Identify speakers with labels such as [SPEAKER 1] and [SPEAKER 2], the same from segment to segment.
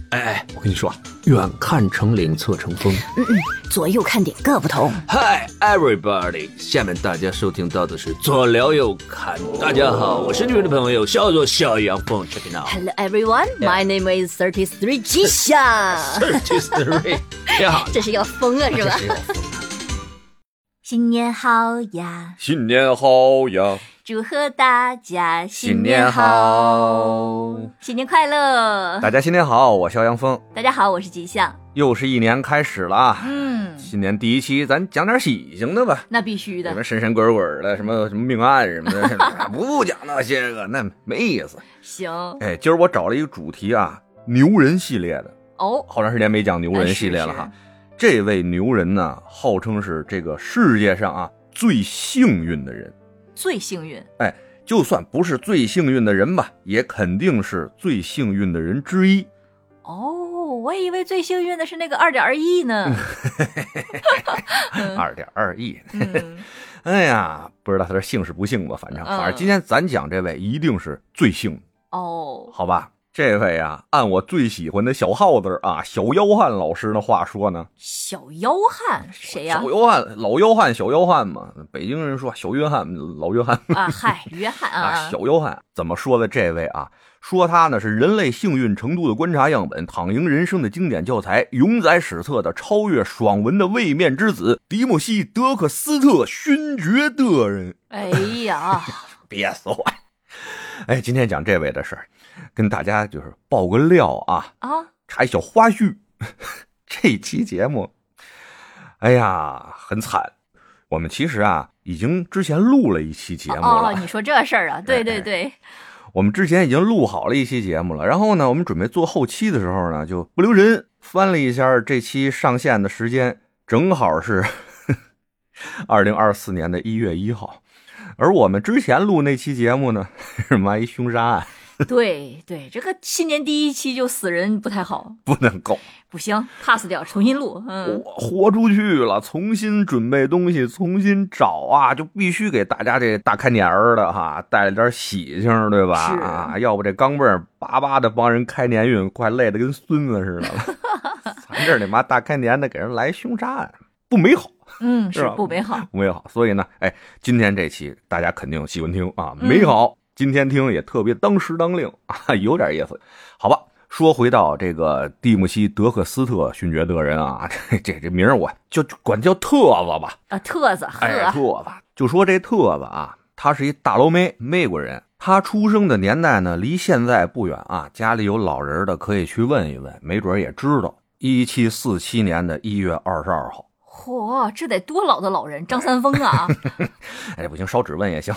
[SPEAKER 1] 哎，我跟你说，远看成岭侧成峰，
[SPEAKER 2] 左右看点各不同。
[SPEAKER 1] Hi everybody， 下面大家收听到的是左聊右看。大家好，我是你们的朋友小左小杨凤 ，check it out。
[SPEAKER 2] Hello everyone, my name is 33 吉祥。
[SPEAKER 1] 33，你好，
[SPEAKER 2] 这是要疯了是吧？新年好呀！
[SPEAKER 1] 新年好呀！
[SPEAKER 2] 祝贺大家
[SPEAKER 1] 新年好，
[SPEAKER 2] 新年快乐！
[SPEAKER 1] 大家新年好，我肖阳峰。
[SPEAKER 2] 大家好，我是吉祥。
[SPEAKER 1] 又是一年开始了，新年第一期，咱讲点喜庆的吧。
[SPEAKER 2] 那必须的，
[SPEAKER 1] 什么神神鬼鬼的，什么命案什么的，不讲那些个，那没意思。
[SPEAKER 2] 行，
[SPEAKER 1] 哎，今儿我找了一个主题啊，牛人系列的。
[SPEAKER 2] 哦，
[SPEAKER 1] 好长时间没讲牛人系列了哈。这位牛人呢，号称是这个世界上啊最幸运的人。
[SPEAKER 2] 最幸运？
[SPEAKER 1] 哎，就算不是最幸运的人吧，也肯定是最幸运的人之一。
[SPEAKER 2] 哦，我以为最幸运的是那个2.2亿呢。
[SPEAKER 1] 2.2亿。哎呀，不知道他是幸是不幸吧，反正今天咱讲这位一定是最幸
[SPEAKER 2] 哦，
[SPEAKER 1] 好吧。这位啊，按我最喜欢的小耗子啊，小妖汉老师的话说呢，
[SPEAKER 2] 小妖汉谁呀？
[SPEAKER 1] 小妖汉，老妖汉，小妖汉嘛。北京人说小约翰，老约翰
[SPEAKER 2] 啊，嗨，约翰啊，
[SPEAKER 1] 小妖汉怎么说的？这位啊，说他呢是人类幸运程度的观察样本，躺赢人生的经典教材，永载史册的超越爽文的位面之子，迪莫西·德克斯特勋爵的人。
[SPEAKER 2] 哎呀，
[SPEAKER 1] 别说我。哎，今天讲这位的事儿，跟大家就是爆个料啊，插一小花絮。这期节目，哎呀，很惨。我们其实啊，已经之前录了一期节目了。
[SPEAKER 2] 你说这事儿啊？对对对。
[SPEAKER 1] 我们之前已经录好了一期节目了，然后呢，我们准备做后期的时候呢，就不留神翻了一下这期上线的时间，正好是2024年1月1号。而我们之前录那期节目呢，是一凶杀案。
[SPEAKER 2] 对对，这个新年第一期就死人不太好，
[SPEAKER 1] 不能够，
[SPEAKER 2] 不行 ，pass 掉，重新录。
[SPEAKER 1] 我豁出去了，重新准备东西，重新找啊，就必须给大家这大开年儿的哈带了点喜庆，对吧？啊，要不这钢镚巴巴的帮人开年运，快累得跟孙子似的了。咱这他妈大开年的给人来凶杀案，不美好。
[SPEAKER 2] 是不美好，
[SPEAKER 1] 不美好。所以呢，哎，今天这期大家肯定喜欢听啊，美好。今天听也特别当时当令啊，有点意思。好吧，说回到这个蒂莫西·德克斯特勋爵的人啊，这名我就管叫特子吧。
[SPEAKER 2] 啊，特子，
[SPEAKER 1] 特子。就说这特子啊，他是一大老美国人。他出生的年代呢，离现在不远啊。家里有老人的可以去问一问，没准也知道。1747年1月22号。
[SPEAKER 2] 嚯，这得多老的老人，张三丰啊！
[SPEAKER 1] 哎，不行，烧指纹也行。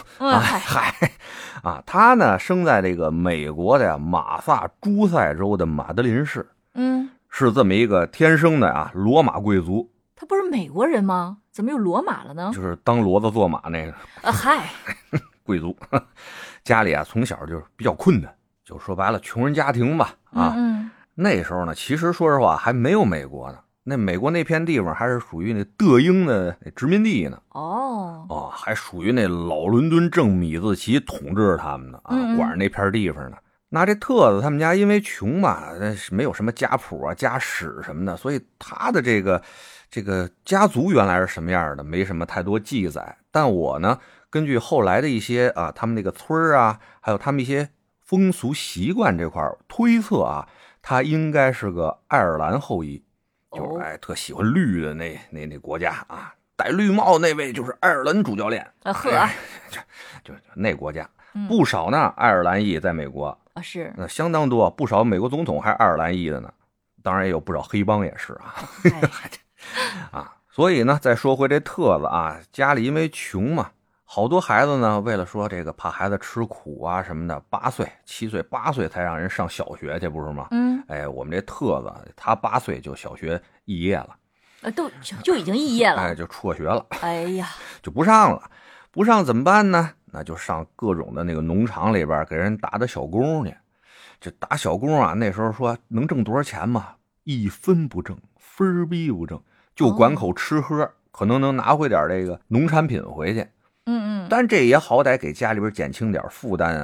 [SPEAKER 1] 他呢生在这个美国的马萨诸塞州的马德林市，是这么一个天生的啊罗马贵族。
[SPEAKER 2] 他不是美国人吗？怎么又罗马了呢？
[SPEAKER 1] 就是当骡子坐马那个。贵族，家里啊从小就是比较困难，就说白了穷人家庭吧啊。那时候呢，其实说实话还没有美国呢。那美国那片地方还是属于那德英的殖民地呢。还属于那老伦敦正米字旗统治他们呢啊，管着那片地方呢。那这特子他们家因为穷嘛，没有什么家谱啊、家史什么的，所以他的这个家族原来是什么样的，没什么太多记载。但我呢，根据后来的一些啊，他们那个村啊，还有他们一些风俗习惯这块推测啊，他应该是个爱尔兰后裔。就是特喜欢绿的那国家啊，戴绿帽那位就是爱尔兰主教练。就那国家不少呢，爱尔兰裔在美国
[SPEAKER 2] 是
[SPEAKER 1] 那相当多，不少美国总统还是爱尔兰裔的呢。当然也有不少黑帮也是啊。所以呢，再说回这特子啊，家里因为穷嘛，好多孩子呢，为了说这个怕孩子吃苦啊什么的，7岁8岁才让人上小学去，不是吗？我们这特子他8岁就小学肄业了，
[SPEAKER 2] 就已经肄业了，
[SPEAKER 1] 就辍学了。
[SPEAKER 2] 哎呀，
[SPEAKER 1] 就不上了，不上怎么办呢？那就上各种的那个农场里边给人打小工去。这打小工啊，那时候说能挣多少钱嘛？一分不挣，分逼不挣，就管口吃喝，可能能拿回点这个农产品回去。但这也好歹给家里边减轻点负担啊。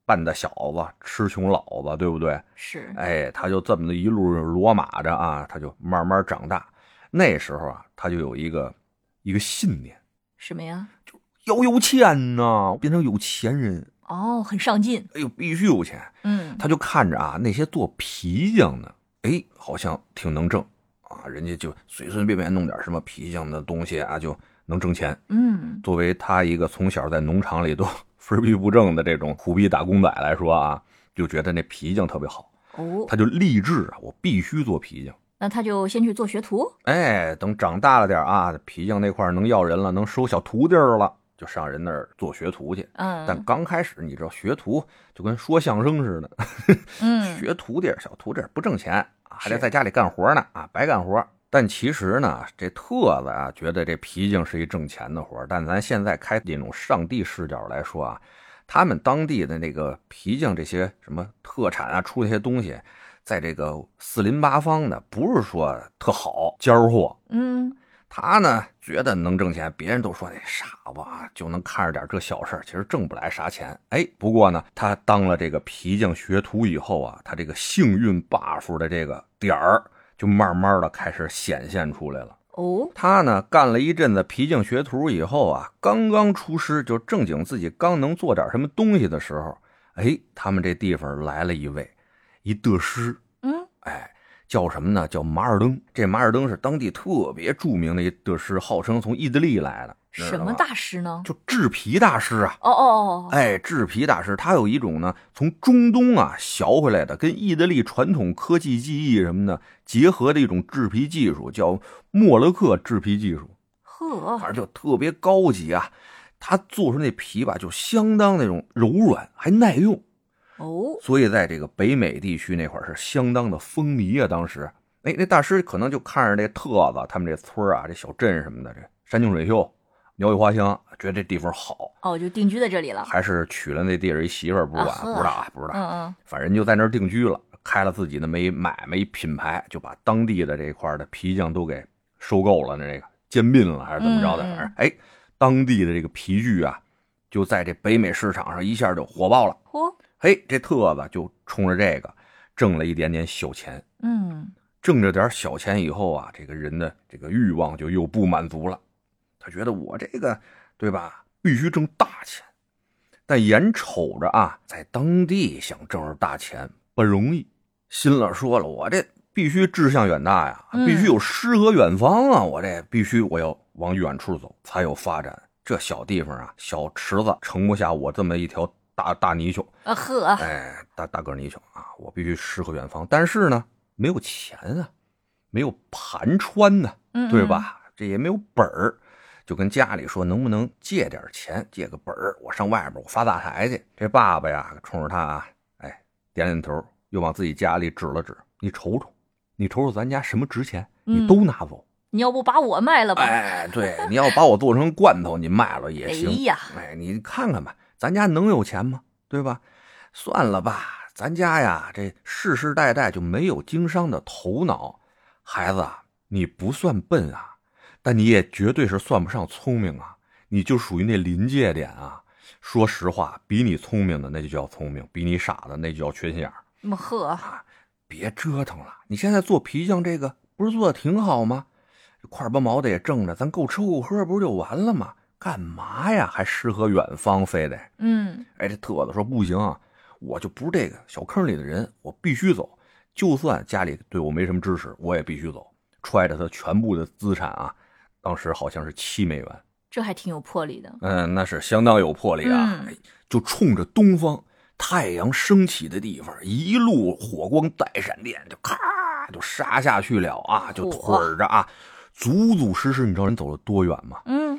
[SPEAKER 1] 半大小子吃穷老子，对不对？
[SPEAKER 2] 是。
[SPEAKER 1] 哎，他就这么的一路罗马着啊，他就慢慢长大。那时候啊，他就有一个信念。
[SPEAKER 2] 什么呀？
[SPEAKER 1] 就要有钱呐，变成有钱人。
[SPEAKER 2] 哦，很上进。
[SPEAKER 1] 哎呦，必须有钱。他就看着啊，那些做皮匠的，哎，好像挺能挣啊，人家就随随便便弄点什么皮匠的东西啊，就能挣钱。作为他一个从小在农场里都分逼不正的这种苦逼打工仔来说啊，就觉得那皮匠特别好。他就立志啊，我必须做皮匠。
[SPEAKER 2] 那他就先去做学徒。
[SPEAKER 1] 哎，等长大了点啊，皮匠那块能要人了，能收小徒弟了，就上人那儿做学徒去。但刚开始你知道学徒就跟说相声似的，学徒弟小徒弟不挣钱，还得在家里干活呢啊，白干活。但其实呢，这特子啊觉得这皮匠是一挣钱的活，但咱现在开这种上帝视角来说啊，他们当地的那个皮匠这些什么特产啊，出这些东西，在这个四邻八方的，不是说特好尖货。他呢觉得能挣钱，别人都说那傻子啊，就能看着点这小事，其实挣不来啥钱。哎，不过呢，他当了这个皮匠学徒以后啊，他这个幸运 buff 的这个点儿就慢慢的开始显现出来了。他呢干了一阵子皮匠学徒以后啊，刚刚出师，就正经自己刚能做点什么东西的时候，哎，他们这地方来了一位得师。哎，叫什么呢？叫马尔登。这马尔登是当地特别著名的一得师，号称从意大利来的。
[SPEAKER 2] 什么大师呢？
[SPEAKER 1] 就制皮大师啊。
[SPEAKER 2] 哎，
[SPEAKER 1] 制皮大师他有一种呢从中东啊学回来的，跟意大利传统科技技艺什么的结合的一种制皮技术，叫莫洛克制皮技术。反正就特别高级啊。他做出那皮吧就相当那种柔软还耐用。所以在这个北美地区那块是相当的风靡啊。当时那大师可能就看着这特子他们这村啊，这小镇什么的，这山清水秀鸟语花香，觉得这地方好，
[SPEAKER 2] 就定居在这里了。
[SPEAKER 1] 还是娶了那地儿一媳妇儿，不知道。反正就在那儿定居了，开了自己的买卖一品牌，就把当地的这块的皮匠都给收购了，这个兼并了还是怎么着的。反正哎，当地的这个皮具啊，就在这北美市场上一下就火爆了。嘿，这特子就冲着这个挣了一点点小钱。挣着点小钱以后啊，这个人的这个欲望就又不满足了。他觉得我这个对吧，必须挣大钱，但眼瞅着啊，在当地想挣着大钱不容易。心里说了，我这必须志向远大呀，必须有诗和远方啊，我这必须我要往远处走才有发展。这小地方啊，小池子盛不下我这么一条大泥鳅哎，大个泥鳅啊，我必须诗和远方。但是呢，没有钱啊，没有盘川呢，对吧？这也没有本儿，就跟家里说能不能借点钱，借个本儿，我上外边我发大财去。这爸爸呀冲着他啊，哎，点点头，又往自己家里指了指，你瞅瞅咱家什么值钱，你都拿走。
[SPEAKER 2] 你要不把我卖了吧？
[SPEAKER 1] 哎，对，你要把我做成罐头，你卖了也行。
[SPEAKER 2] 哎呀，
[SPEAKER 1] 你看看吧，咱家能有钱吗？对吧？算了吧，咱家呀，这世世代代就没有经商的头脑。孩子，你不算笨啊，但你也绝对是算不上聪明啊，你就属于那临界点啊。说实话，比你聪明的那就叫聪明，比你傻的那就叫缺心眼儿。别折腾了，你现在做皮匠这个不是做的挺好吗？块八毛的也挣着，咱够吃够喝不是就完了吗？干嘛呀？还诗和远方，非得哎，这特子说不行啊，我就不是这个小坑里的人，我必须走，就算家里对我没什么支持，我也必须走。揣着他全部的资产啊，当时好像是$7，
[SPEAKER 2] 这还挺有魄力的。
[SPEAKER 1] 那是相当有魄力啊。就冲着东方太阳升起的地方，一路火光带闪电，就咔就杀下去了啊，就腿着啊，足足实实，你知道人走了多远吗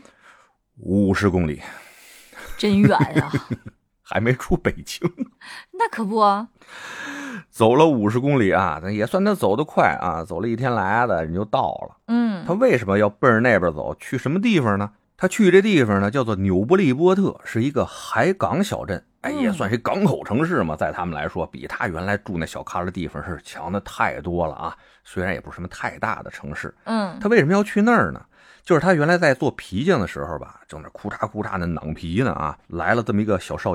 [SPEAKER 1] ？50公里，
[SPEAKER 2] 真远啊！
[SPEAKER 1] 还没出北京，
[SPEAKER 2] 那可不啊。
[SPEAKER 1] 走了50公里啊，也算他走得快啊，走了1天来的人就到了。他为什么要奔着那边走？去什么地方呢？他去这地方呢，叫做纽布利波特，是一个海港小镇，哎，也算是港口城市嘛，在他们来说，比他原来住那小咖的地方是强的太多了啊。虽然也不是什么太大的城市，他为什么要去那儿呢？就是他原来在做皮匠的时候吧，正那哭嚓哭嚓的攮皮呢啊，来了这么一个小少爷，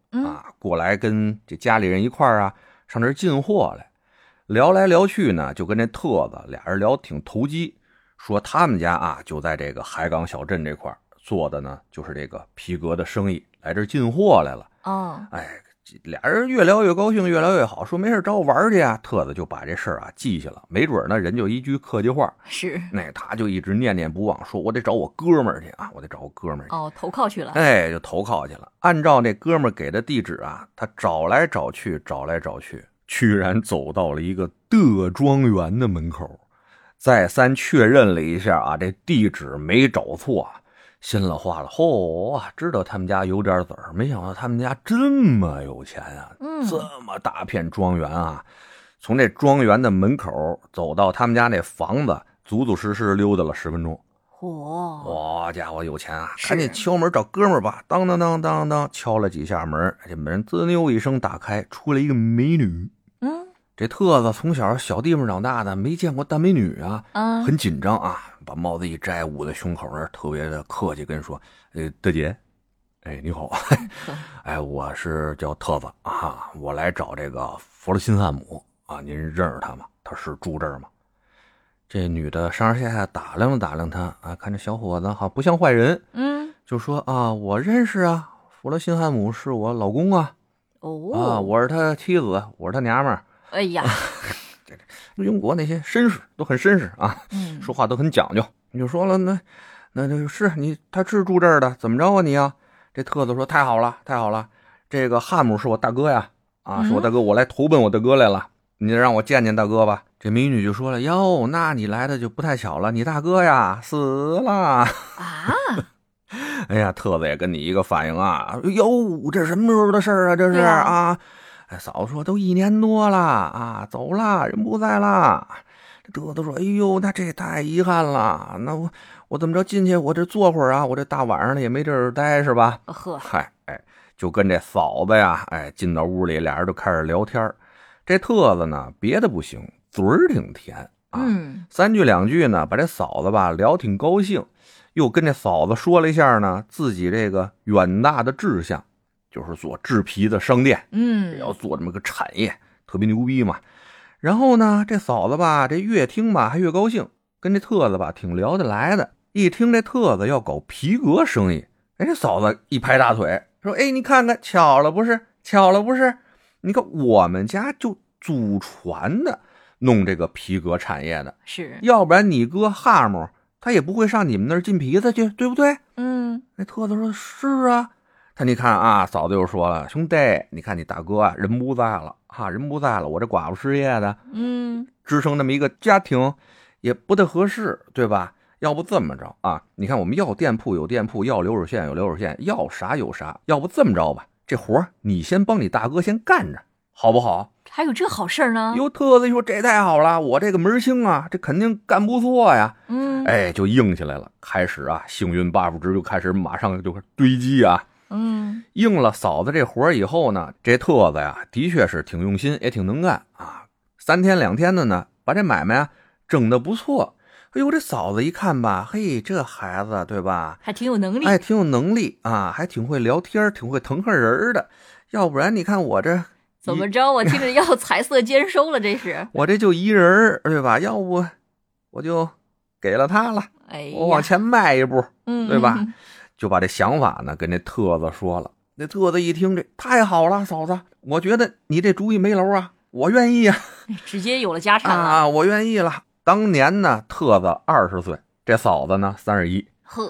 [SPEAKER 1] 过来跟这家里人一块儿啊上这儿进货来，聊来聊去呢，就跟这特子俩人聊挺投机，说他们家啊就在这个海港小镇这块儿做的呢就是这个皮革的生意，来这儿进货来了。俩人越聊越高兴，越聊越好，说没事找我玩去啊。特子就把这事儿啊记下了，没准呢人就一句客气话，
[SPEAKER 2] 是
[SPEAKER 1] 那他就一直念念不忘，说我得找我哥们儿去啊，我得找我哥们儿去。
[SPEAKER 2] 投靠去了。
[SPEAKER 1] 就投靠去了。按照那哥们儿给的地址啊，他找来找去，找来找去，居然走到了一个德庄园的门口。再三确认了一下啊，这地址没找错，心了话了，知道他们家有点子儿，没想到他们家这么有钱啊，这么大片庄园啊。从这庄园的门口走到他们家那房子，足足实实溜达了10分钟。家伙有钱啊，赶紧敲门找哥们儿吧。当当当当当，敲了几下门，这门滋溜一声打开，出来一个美女。这特子从小地方长大的，没见过大美女啊，很紧张啊，把帽子一摘，捂在胸口那儿，特别的客气跟人说：“大姐，你好，我是叫特子啊，我来找这个弗洛辛汉姆啊，您认识他吗？他是住这儿吗？”这女的上上下下打量了打量他啊，看这小伙子好不像坏人，就说啊，我认识啊，弗洛辛汉姆是我老公啊，我是他妻子，我是他娘们儿。
[SPEAKER 2] 哎呀，
[SPEAKER 1] 英国那些绅士都很绅士啊，说话都很讲究。你就说了，那是你，他是住这儿的，怎么着啊你啊？这特子说太好了，太好了，这个汉姆是我大哥呀，是我大哥，我来投奔我大哥来了，你让我见见大哥吧。这美女就说了，哟，那你来的就不太巧了，你大哥呀死了啊！哎呀，特子也跟你一个反应啊，哟，这什么时候的事儿啊？这是啊。嫂子说都1年多了啊，走了，人不在了。这特子说，哎呦，那这太遗憾了。那我怎么着进去，我这坐会儿啊，我这大晚上的也没地儿待是吧？就跟这嫂子呀，进到屋里，俩人就开始聊天。这特子呢，别的不行，嘴儿挺甜啊，3句2句呢，把这嫂子吧聊挺高兴，又跟这嫂子说了一下呢自己这个远大的志向。就是做制皮的商店，要做这么个产业，特别牛逼嘛。然后呢，这嫂子吧，这越听吧还越高兴，跟这特子吧挺聊得来的。一听这特子要搞皮革生意，这嫂子一拍大腿说：“你看看，巧了不是？巧了不是？你看我们家就祖传的弄这个皮革产业的，
[SPEAKER 2] 是，
[SPEAKER 1] 要不然你哥哈姆他也不会上你们那儿进皮子去，对不对？”那特子说：“是啊。”你看啊，嫂子又说了，兄弟，你看你大哥啊，人不在了哈，人不在了，我这寡妇失业的，支撑这么一个家庭也不太合适，对吧？要不这么着啊，你看我们要店铺有店铺，要流水线有流水线，要啥有啥，要不这么着吧，这活你先帮你大哥先干着，好不好？
[SPEAKER 2] 还有这好事呢？
[SPEAKER 1] 有特子说这太好了，我这个门清啊，这肯定干不错呀。就硬起来了，开始啊，幸运 buff 值就开始马上就堆积啊。应了嫂子这活以后呢，这特子呀的确是挺用心，也挺能干啊。3天2天的呢，把这买卖啊整得不错。哎呦，这嫂子一看吧，嘿，这孩子对吧，
[SPEAKER 2] 还挺有能力，
[SPEAKER 1] 挺有能力啊，还挺会聊天，挺会疼恨人的。要不然你看我这
[SPEAKER 2] 怎么着，我听着要彩色兼收了，这是
[SPEAKER 1] 我这就一人对吧？要不我就给了他了，我往前迈一步，对吧？就把这想法呢跟这特子说了。那特子一听，这太好了，嫂子，我觉得你这主意没楼啊，我愿意啊，
[SPEAKER 2] 直接有了家产了
[SPEAKER 1] 我愿意了。当年呢，特子20岁，这嫂子呢31，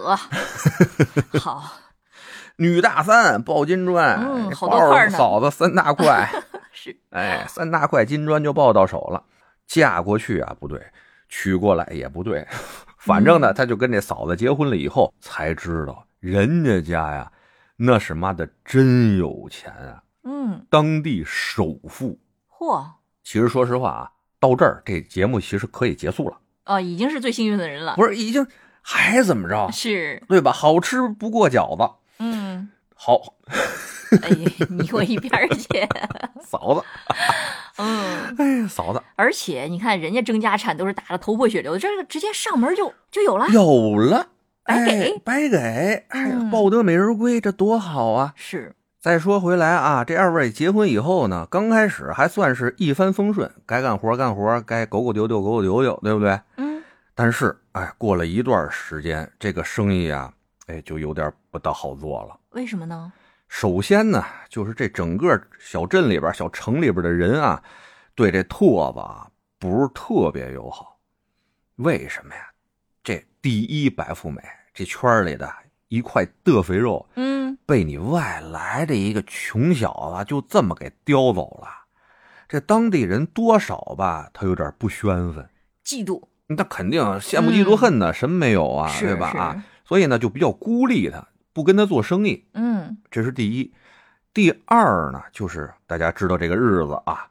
[SPEAKER 2] 好，
[SPEAKER 1] 女大3抱金砖，
[SPEAKER 2] 好多块呢，
[SPEAKER 1] 嫂子3大块，
[SPEAKER 2] 是
[SPEAKER 1] ，3大块金砖就抱到手了。嫁过去啊不对，娶过来也不对，反正呢，他就跟这嫂子结婚了以后，才知道人家呀，那是妈的真有钱啊！当地首富。其实说实话啊，到这儿这节目其实可以结束了。
[SPEAKER 2] 已经是最幸运的人了。
[SPEAKER 1] 不是，已经还怎么着？
[SPEAKER 2] 是，
[SPEAKER 1] 对吧？好吃不过饺子。好。
[SPEAKER 2] 你我一边去，
[SPEAKER 1] 嫂子。嫂子。
[SPEAKER 2] 而且你看，人家争家产都是打得头破血流的，这个直接上门就有了。
[SPEAKER 1] 有了。
[SPEAKER 2] 白给，
[SPEAKER 1] 抱得美人归，这多好啊！
[SPEAKER 2] 是，
[SPEAKER 1] 再说回来啊，这二位结婚以后呢，刚开始还算是一帆风顺，该干活干活，该狗狗丢丢狗狗丢丢，对不对？但是过了一段时间，这个生意啊，就有点不大好做了。
[SPEAKER 2] 为什么呢？
[SPEAKER 1] 首先呢，就是这整个小镇里边、小城里边的人啊，对这兔子啊不是特别友好。为什么呀？这第一白富美，这圈里的一块嘚肥肉，被你外来的一个穷小子就这么给叼走了。这当地人多少吧，他有点不宣愤，
[SPEAKER 2] 嫉妒。
[SPEAKER 1] 那肯定羡慕嫉妒恨的，什么没有啊，对吧？所以呢，就比较孤立他，不跟他做生意。这是第一。第二呢，就是大家知道这个日子啊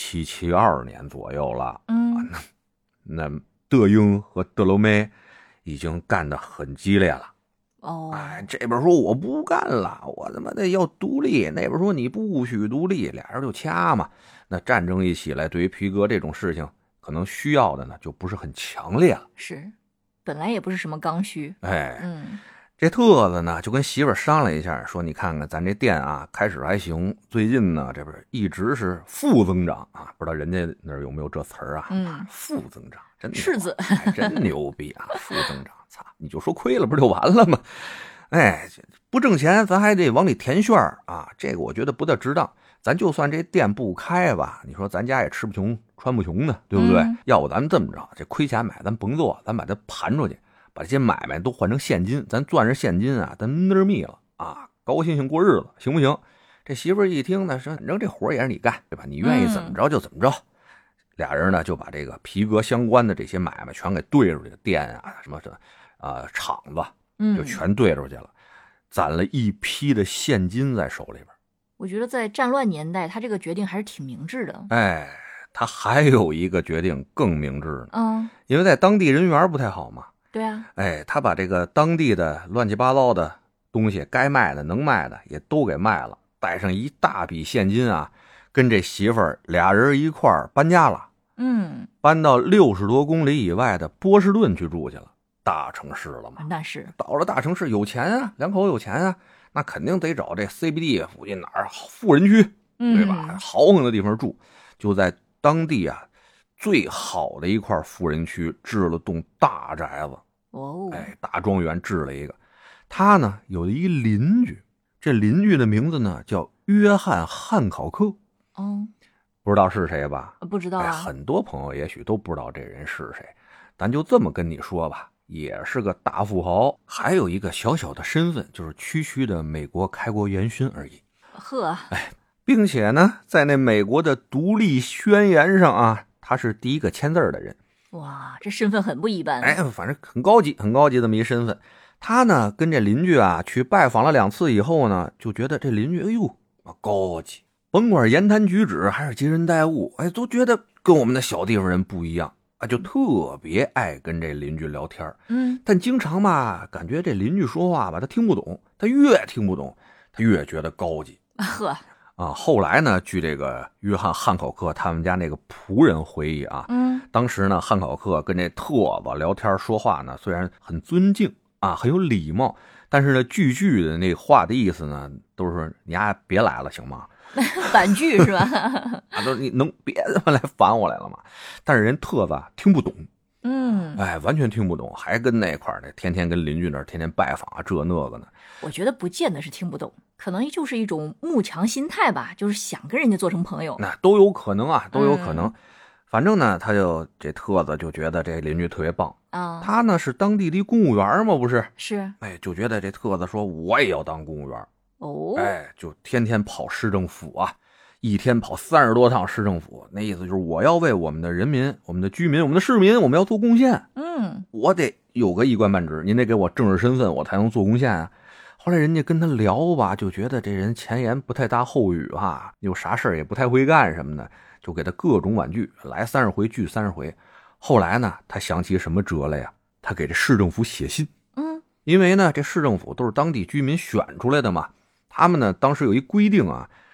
[SPEAKER 1] ，1772年左右了。那德英和德罗梅已经干得很激烈了。这边说我不干了，我他妈的要独立，那边说你不许独立，俩人就掐嘛。那战争一起来，对于皮革这种事情，可能需要的呢就不是很强烈了。
[SPEAKER 2] 是，本来也不是什么刚需。
[SPEAKER 1] 这特子呢就跟媳妇商量一下，说你看看咱这店啊，开始还行，最近呢这不是一直是负增长啊，不知道人家那儿有没有这词儿啊？负增长，真
[SPEAKER 2] 赤字，
[SPEAKER 1] 真牛逼啊！负增长，操，你就说亏了不是就完了吗？不挣钱咱还得往里填炫啊，这个我觉得不大值当。咱就算这店不开吧，你说咱家也吃不穷穿不穷的，对不对？要不咱们这么着，这亏钱买咱甭做，咱把它盘出去，把这些买卖都换成现金，咱攥着现金啊，咱那儿密了啊，高高兴兴过日子，行不行？这媳妇儿一听呢，说反正这活也是你干，对吧？你愿意怎么着就怎么着。俩人呢就把这个皮革相关的这些买卖全给兑出去，店啊什么厂子就全兑出去了，攒了一批的现金在手里边。
[SPEAKER 2] 我觉得在战乱年代，他这个决定还是挺明智的。
[SPEAKER 1] 他还有一个决定更明智呢。因为在当地人缘不太好嘛。
[SPEAKER 2] 对啊。
[SPEAKER 1] 他把这个当地的乱七八糟的东西，该卖的能卖的也都给卖了，带上一大笔现金啊，跟这媳妇儿俩人一块儿搬家了。搬到60多公里以外的波士顿去住去了，大城市了嘛。
[SPEAKER 2] 那是
[SPEAKER 1] 到了大城市，有钱啊，两口有钱啊，那肯定得找这 CBD 附近哪儿富人区，对吧？豪横的地方住，就在当地啊最好的一块富人区置了栋大宅子。大庄园置了一个。他呢有一邻居，这邻居的名字呢叫约翰·汉考克。不知道是谁吧？
[SPEAKER 2] 不知道啊。
[SPEAKER 1] 很多朋友也许都不知道这人是谁，咱就这么跟你说吧，也是个大富豪，还有一个小小的身份，就是区区的美国开国元勋而已。并且呢，在那美国的独立宣言上啊，他是第一个签字的人。
[SPEAKER 2] 哇，这身份很不一般。
[SPEAKER 1] 反正很高级，很高级这么一身份。他呢跟这邻居啊去拜访了2次以后呢，就觉得这邻居高级，甭管言谈举止还是接人待物，都觉得跟我们的小地方人不一样啊，就特别爱跟这邻居聊天。但经常吧，感觉这邻居说话吧，他听不懂，他越听不懂，他越觉得高级。后来呢，据这个约翰·汉考克他们家那个仆人回忆啊，当时呢，汉考克跟这特子聊天说话呢，虽然很尊敬啊，很有礼貌，但是呢，句句的那话的意思呢，都是说你丫别来了，行吗？
[SPEAKER 2] 反句是吧？
[SPEAKER 1] 都你能别他妈来烦我来了吗？但是人特子听不懂，完全听不懂，还跟那块儿呢，天天跟邻居那儿天天拜访啊，这那个呢。
[SPEAKER 2] 我觉得不见得是听不懂，可能就是一种慕强心态吧，就是想跟人家做成朋友。
[SPEAKER 1] 那都有可能啊，都有可能。反正呢，他就这特子就觉得这邻居特别棒啊。他呢是当地的公务员嘛，不是？
[SPEAKER 2] 是。
[SPEAKER 1] 就觉得这特子说我也要当公务员。就天天跑市政府啊，一天跑30多趟市政府，那意思就是我要为我们的人民、我们的居民、我们的市民，我们要做贡献。我得有个一官半职，您得给我正式身份，我才能做贡献啊。后来人家跟他聊吧，就觉得这人前言不太搭后语啊，有啥事儿也不太会干什么的，就给他各种婉拒，来30回拒30回。后来呢，他想起什么辙来呀？他给这市政府写信。因为呢，这市政府都是当地居民选出来的嘛，他们呢当时有一规定啊，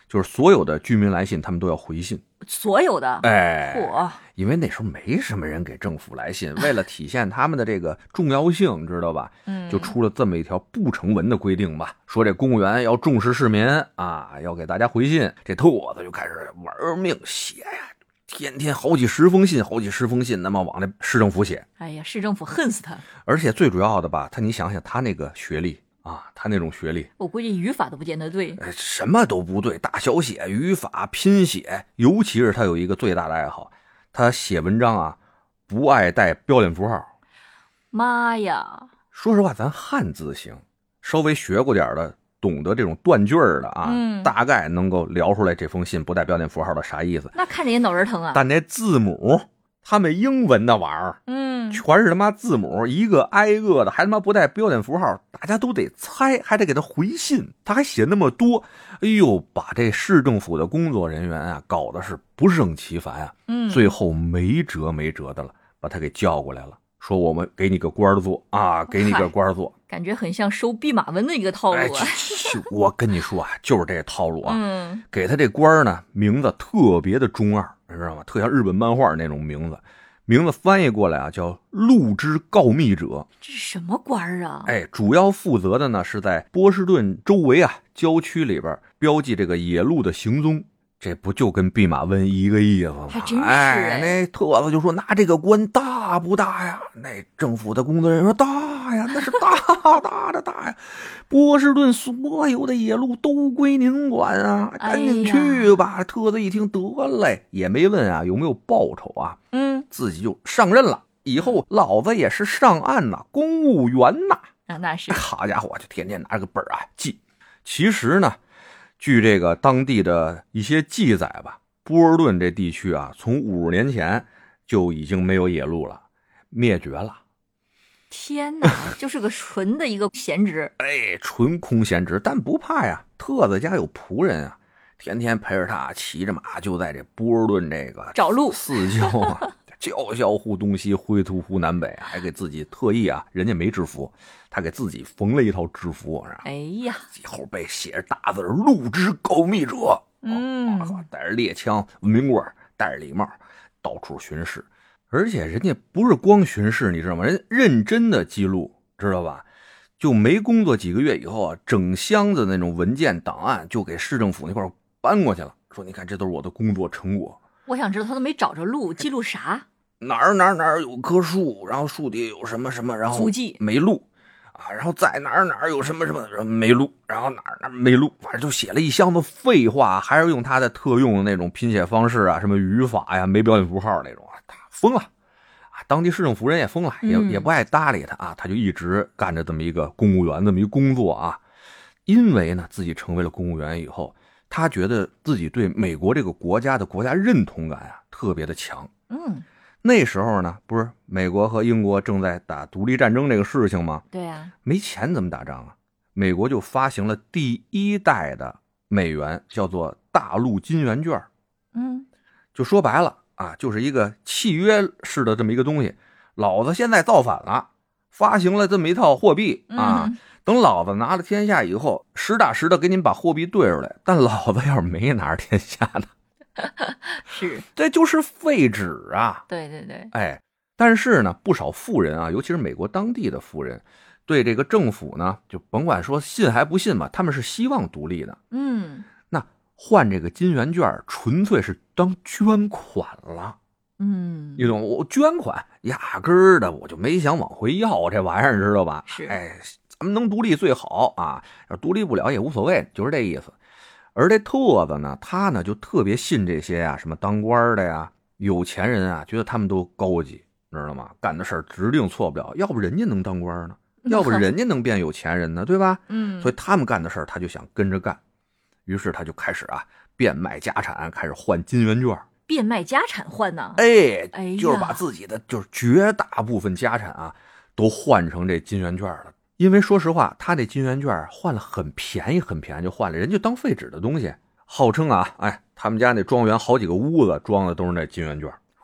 [SPEAKER 1] 就是所有的居民来信他们都要回信。
[SPEAKER 2] 所有的？
[SPEAKER 1] 因为那时候没什么人给政府来信，为了体现他们的这个重要性，知道吧？就出了这么一条不成文的规定吧，说这公务员要重视市民啊，要给大家回信。这兔子就开始玩命写呀，天天好几十封信，那么往那市政府写。
[SPEAKER 2] 哎呀，市政府恨死他！
[SPEAKER 1] 而且最主要的吧，你想想他那个学历啊，他那种学历，
[SPEAKER 2] 我估计语法都不见得对，
[SPEAKER 1] 什么都不对，大小写、语法、拼写，尤其是他有一个最大的爱好，他写文章啊不爱带标点符号。
[SPEAKER 2] 妈呀！
[SPEAKER 1] 说实话，咱汉字行，稍微学过点的，懂得这种断句的啊，大概能够聊出来这封信不带标点符号的啥意思。
[SPEAKER 2] 那看着也脑仁疼啊。
[SPEAKER 1] 但那字母，他们英文那玩意儿，全是他妈字母，一个挨个的，还他妈不带标点符号，大家都得猜，还得给他回信，他还写那么多，哎呦，把这市政府的工作人员啊搞得是不胜其烦啊。最后没辙的了，把他给叫过来了，说我们给你个官做啊，给你个官做。
[SPEAKER 2] 感觉很像收弼马温的一个套路啊。
[SPEAKER 1] 我跟你说啊，就是这套路啊。给他这官呢，名字特别的中二，你知道吗？特像日本漫画那种名字。名字翻译过来啊，叫陆之告密者。
[SPEAKER 2] 这是什么官啊？
[SPEAKER 1] 主要负责的呢是在波士顿周围啊郊区里边标记这个野鹿的行踪。这不就跟弼马温一个意思吗？
[SPEAKER 2] 还真是。
[SPEAKER 1] 那特子就说拿这个官大不大呀？那政府的工作人员说大呀，那是大呀。波士顿所有的野鹿都归您管啊，赶紧去吧。特子一听得嘞，也没问啊有没有报酬啊，自己就上任了。以后老子也是上岸呐，公务员呐。
[SPEAKER 2] 那是。
[SPEAKER 1] 好家伙，就天天拿个本啊记。其实呢，据这个当地的一些记载吧，波士顿这地区啊，从50年前就已经没有野鹿了，灭绝了。
[SPEAKER 2] 天哪，就是个纯的一个闲职。
[SPEAKER 1] 纯空闲职，但不怕呀，特子家有仆人啊，天天陪着他骑着马，就在这波士顿这个
[SPEAKER 2] 找路
[SPEAKER 1] 四郊啊，叫嚣乎东西，灰突乎南北，还给自己特意啊，人家没制服，他给自己缝了一套制服。后背写着大字陆之告密者。带着猎枪、文明棍，戴着礼帽，到处巡视。而且人家不是光巡视，你知道吗？人认真的记录，知道吧？就没工作几个月以后啊，整箱子那种文件档案就给市政府那块搬过去了，说你看这都是我的工作成果。
[SPEAKER 2] 我想知道他都没找着路，记录啥？
[SPEAKER 1] 哪儿有棵树，然后树底有什么什么，然后
[SPEAKER 2] 足迹
[SPEAKER 1] 没录啊，然后在哪儿有什么什么没录，然后哪儿没录，反正就写了一箱子废话，还是用他的特用的那种拼写方式啊，什么语法呀，没标点符号那种啊，他疯了啊！当地市政府人也疯了，也不爱搭理他啊，他就一直干着这么一个公务员这么一个工作啊。因为呢，自己成为了公务员以后，他觉得自己对美国这个国家的国家认同感啊特别的强。那时候呢，不是美国和英国正在打独立战争这个事情吗？
[SPEAKER 2] 对啊，
[SPEAKER 1] 没钱怎么打仗啊？美国就发行了第1代的美元，叫做大陆金圆券。就说白了啊，就是一个契约式的这么一个东西。老子现在造反了，发行了这么一套货币啊，等老子拿了天下以后，实打实的给你们把货币兑出来。但老子要是没拿着天下呢？
[SPEAKER 2] 是，
[SPEAKER 1] 这就是废纸啊！
[SPEAKER 2] 对，
[SPEAKER 1] 但是呢，不少富人啊，尤其是美国当地的富人，对这个政府呢，就甭管说信还不信吧，他们是希望独立的。那换这个金圆券，纯粹是当捐款了。你懂？我捐款，压根儿的我就没想往回要这玩意儿，知道吧？
[SPEAKER 2] 是，
[SPEAKER 1] 咱们能独立最好啊，要独立不了也无所谓，就是这意思。而这特子呢，他呢就特别信这些啊，什么当官的呀、有钱人啊，觉得他们都高级，知道吗？干的事儿指定错不了，要不人家能当官呢？要不人家能变有钱人呢？对吧？所以他们干的事儿，他就想跟着干。于是他就开始啊，变卖家产，开始换金圆券。
[SPEAKER 2] 变卖家产换呢？
[SPEAKER 1] 就是把自己的就是绝大部分家产啊，都换成这金圆券了。因为说实话，他这金圆券换了很便宜就换了，人就当废纸的东西。号称啊，他们家那庄园好几个屋子装的都是那金圆券。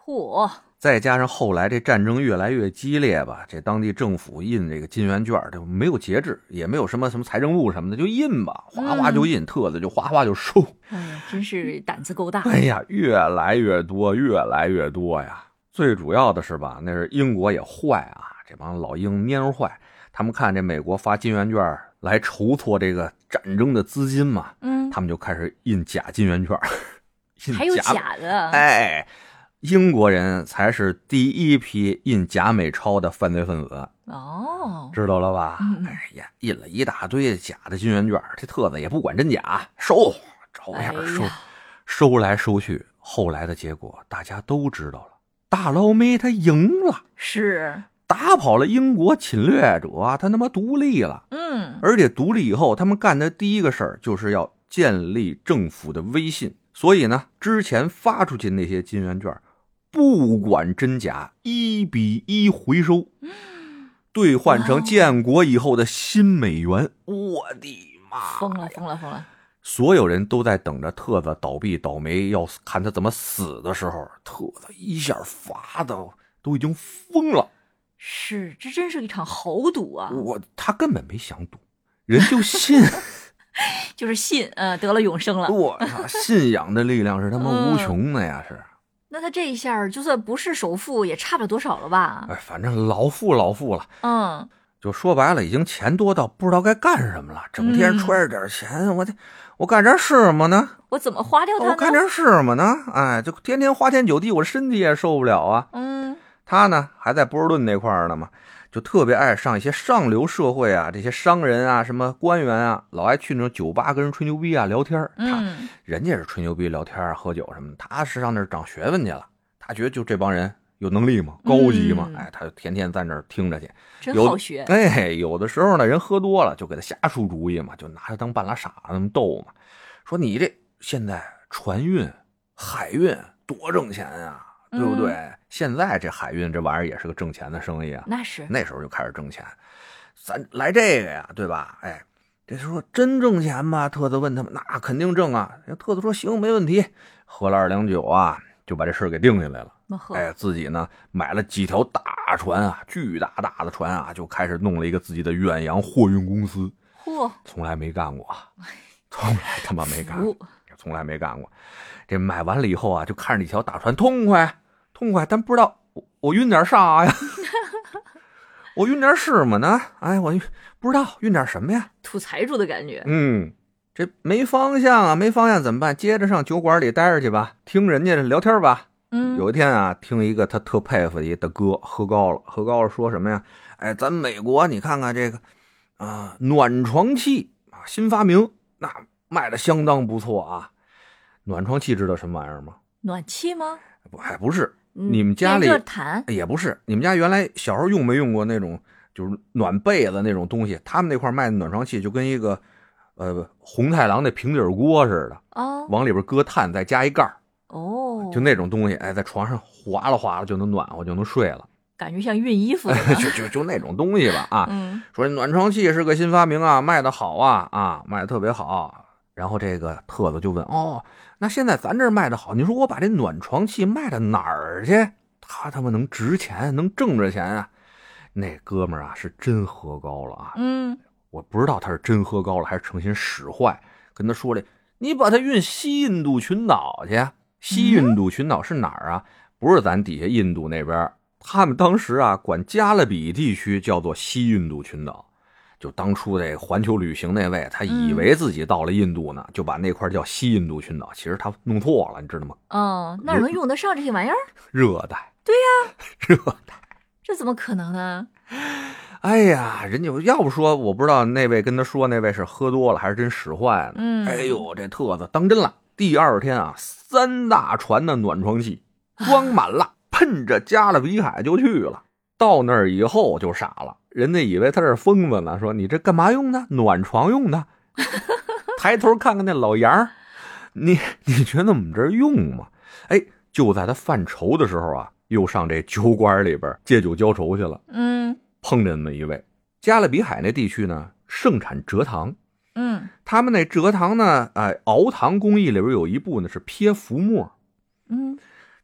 [SPEAKER 2] 嚯！
[SPEAKER 1] 再加上后来这战争越来越激烈吧，这当地政府印这个金圆券就没有节制，也没有什么财政部什么的，就印吧，哗哗就印，特子就哗哗就收。
[SPEAKER 2] 哎呀，真是胆子够大。
[SPEAKER 1] 哎呀，越来越多，越来越多呀！最主要的是吧，那是英国也坏啊，这帮老英蔫坏，他们看这美国发金圆券来筹措这个战争的资金嘛，他们就开始印假金圆券。
[SPEAKER 2] 还有假的？
[SPEAKER 1] 哎。英国人才是第一批印假美钞的犯罪分子
[SPEAKER 2] 哦，
[SPEAKER 1] 知道了吧？哎呀，印了一大堆假的金圆券，这特子也不管真假，收，照样收，收来收去。后来的结果大家都知道了，大老美他赢了，
[SPEAKER 2] 是
[SPEAKER 1] 打跑了英国侵略者，他他妈独立了。而且独立以后，他们干的第一个事儿就是要建立政府的威信，所以呢，之前发出去那些金圆券。不管真假，1比1回收，兑换成建国以后的新美元。我的妈！
[SPEAKER 2] 疯了！
[SPEAKER 1] 所有人都在等着特子倒闭倒霉，要看他怎么死的时候，特子一下发的都已经疯了。
[SPEAKER 2] 是，这真是一场豪赌啊！
[SPEAKER 1] 他根本没想赌，人就信。
[SPEAKER 2] 就是信，得了永生了。
[SPEAKER 1] 我操，信仰的力量是他妈无穷的呀！是。
[SPEAKER 2] 那他这一下就算不是首富也差不了多少了吧？
[SPEAKER 1] 哎，反正老富了。就说白了，已经钱多到不知道该干什么了，整天揣着点钱，我干点是什么呢？
[SPEAKER 2] 我怎么花掉它呢？
[SPEAKER 1] 我干点是什么呢？哎，就天天花天酒地，我身体也受不了啊。他呢还在波士顿那块儿呢嘛，就特别爱上一些上流社会啊，这些商人啊，什么官员啊，老爱去那种酒吧跟人吹牛逼啊，聊天。人家是吹牛逼聊天啊，喝酒什么的，他是上那儿长学问去了。他觉得就这帮人有能力吗？高级吗？哎，他就天天在那儿听着去，
[SPEAKER 2] 真好学。
[SPEAKER 1] 哎，有的时候呢，人喝多了就给他瞎出主意嘛，就拿他当半拉傻子那么逗嘛。说你这现在船运、海运多挣钱啊，对不对？现在这海运这玩意儿也是个挣钱的生意啊。
[SPEAKER 2] 那是，
[SPEAKER 1] 那时候就开始挣钱。咱来这个呀，对吧？哎，这说真挣钱吗？特子问他们，那肯定挣啊。特子说行，没问题。喝了2两酒啊，就把这事给定下来了。哎，自己呢买了几条大船啊，巨大的船啊，就开始弄了一个自己的远洋货运公司。从来没干过，从来他妈没干过，从来没干过。这买完了以后啊，就看着一条大船，痛快，但不知道我运点啥呀？我运点什么呢？哎，我不知道运点什么呀？
[SPEAKER 2] 土财主的感觉。
[SPEAKER 1] 这没方向啊，没方向怎么办？接着上酒馆里待着去吧，听人家聊天吧。有一天啊，听一个他特佩服的一大哥喝高了说什么呀？哎，咱美国你看看这个暖床器啊，新发明，那卖的相当不错啊。暖床器知道什么玩意儿吗？
[SPEAKER 2] 暖气吗？
[SPEAKER 1] 还不是。你们家里
[SPEAKER 2] 热毯
[SPEAKER 1] 也不是，你们家原来小时候用没用过那种就是暖被子那种东西？他们那块卖的暖床器就跟一个红太狼那平底锅似的，往里边搁炭，再加一盖就那种东西，哎，在床上划拉就能暖和，就能睡了，
[SPEAKER 2] 感觉像熨衣服
[SPEAKER 1] 就那种东西吧啊。说暖床器是个新发明啊，卖的好啊，卖的特别好。然后这个特子就问，那现在咱这儿卖的好，你说我把这暖床器卖到哪儿去？他们能值钱，能挣着钱啊？那哥们儿啊是真喝高了啊。我不知道他是真喝高了还是诚心使坏，跟他说的，你把它运西印度群岛去。西印度群岛是哪儿啊？不是咱底下印度那边，他们当时啊管加勒比地区叫做西印度群岛。就当初这环球旅行那位，他以为自己到了印度呢，就把那块叫西印度群岛，其实他弄错了，你知道吗？
[SPEAKER 2] 那能用得上这些玩意儿？
[SPEAKER 1] 热带。
[SPEAKER 2] 对呀，
[SPEAKER 1] 热带，
[SPEAKER 2] 这怎么可能呢？
[SPEAKER 1] 哎呀，人家要不说，我不知道那位跟他说那位是喝多了还是真使坏了。哎呦，这特子当真了。第二天啊，3大船的暖床器装满了，奔着加勒比海就去了。到那儿以后就傻了，人家以为他是疯子呢，说你这干嘛用的？暖床用的。抬头看看那老杨，你觉得我们这儿用吗？哎，就在他犯愁的时候啊，又上这酒馆里边借酒浇愁去了。碰着那么一位。加勒比海那地区呢盛产蔗糖。他们那蔗糖呢，熬糖工艺里边有一步呢是撇浮沫。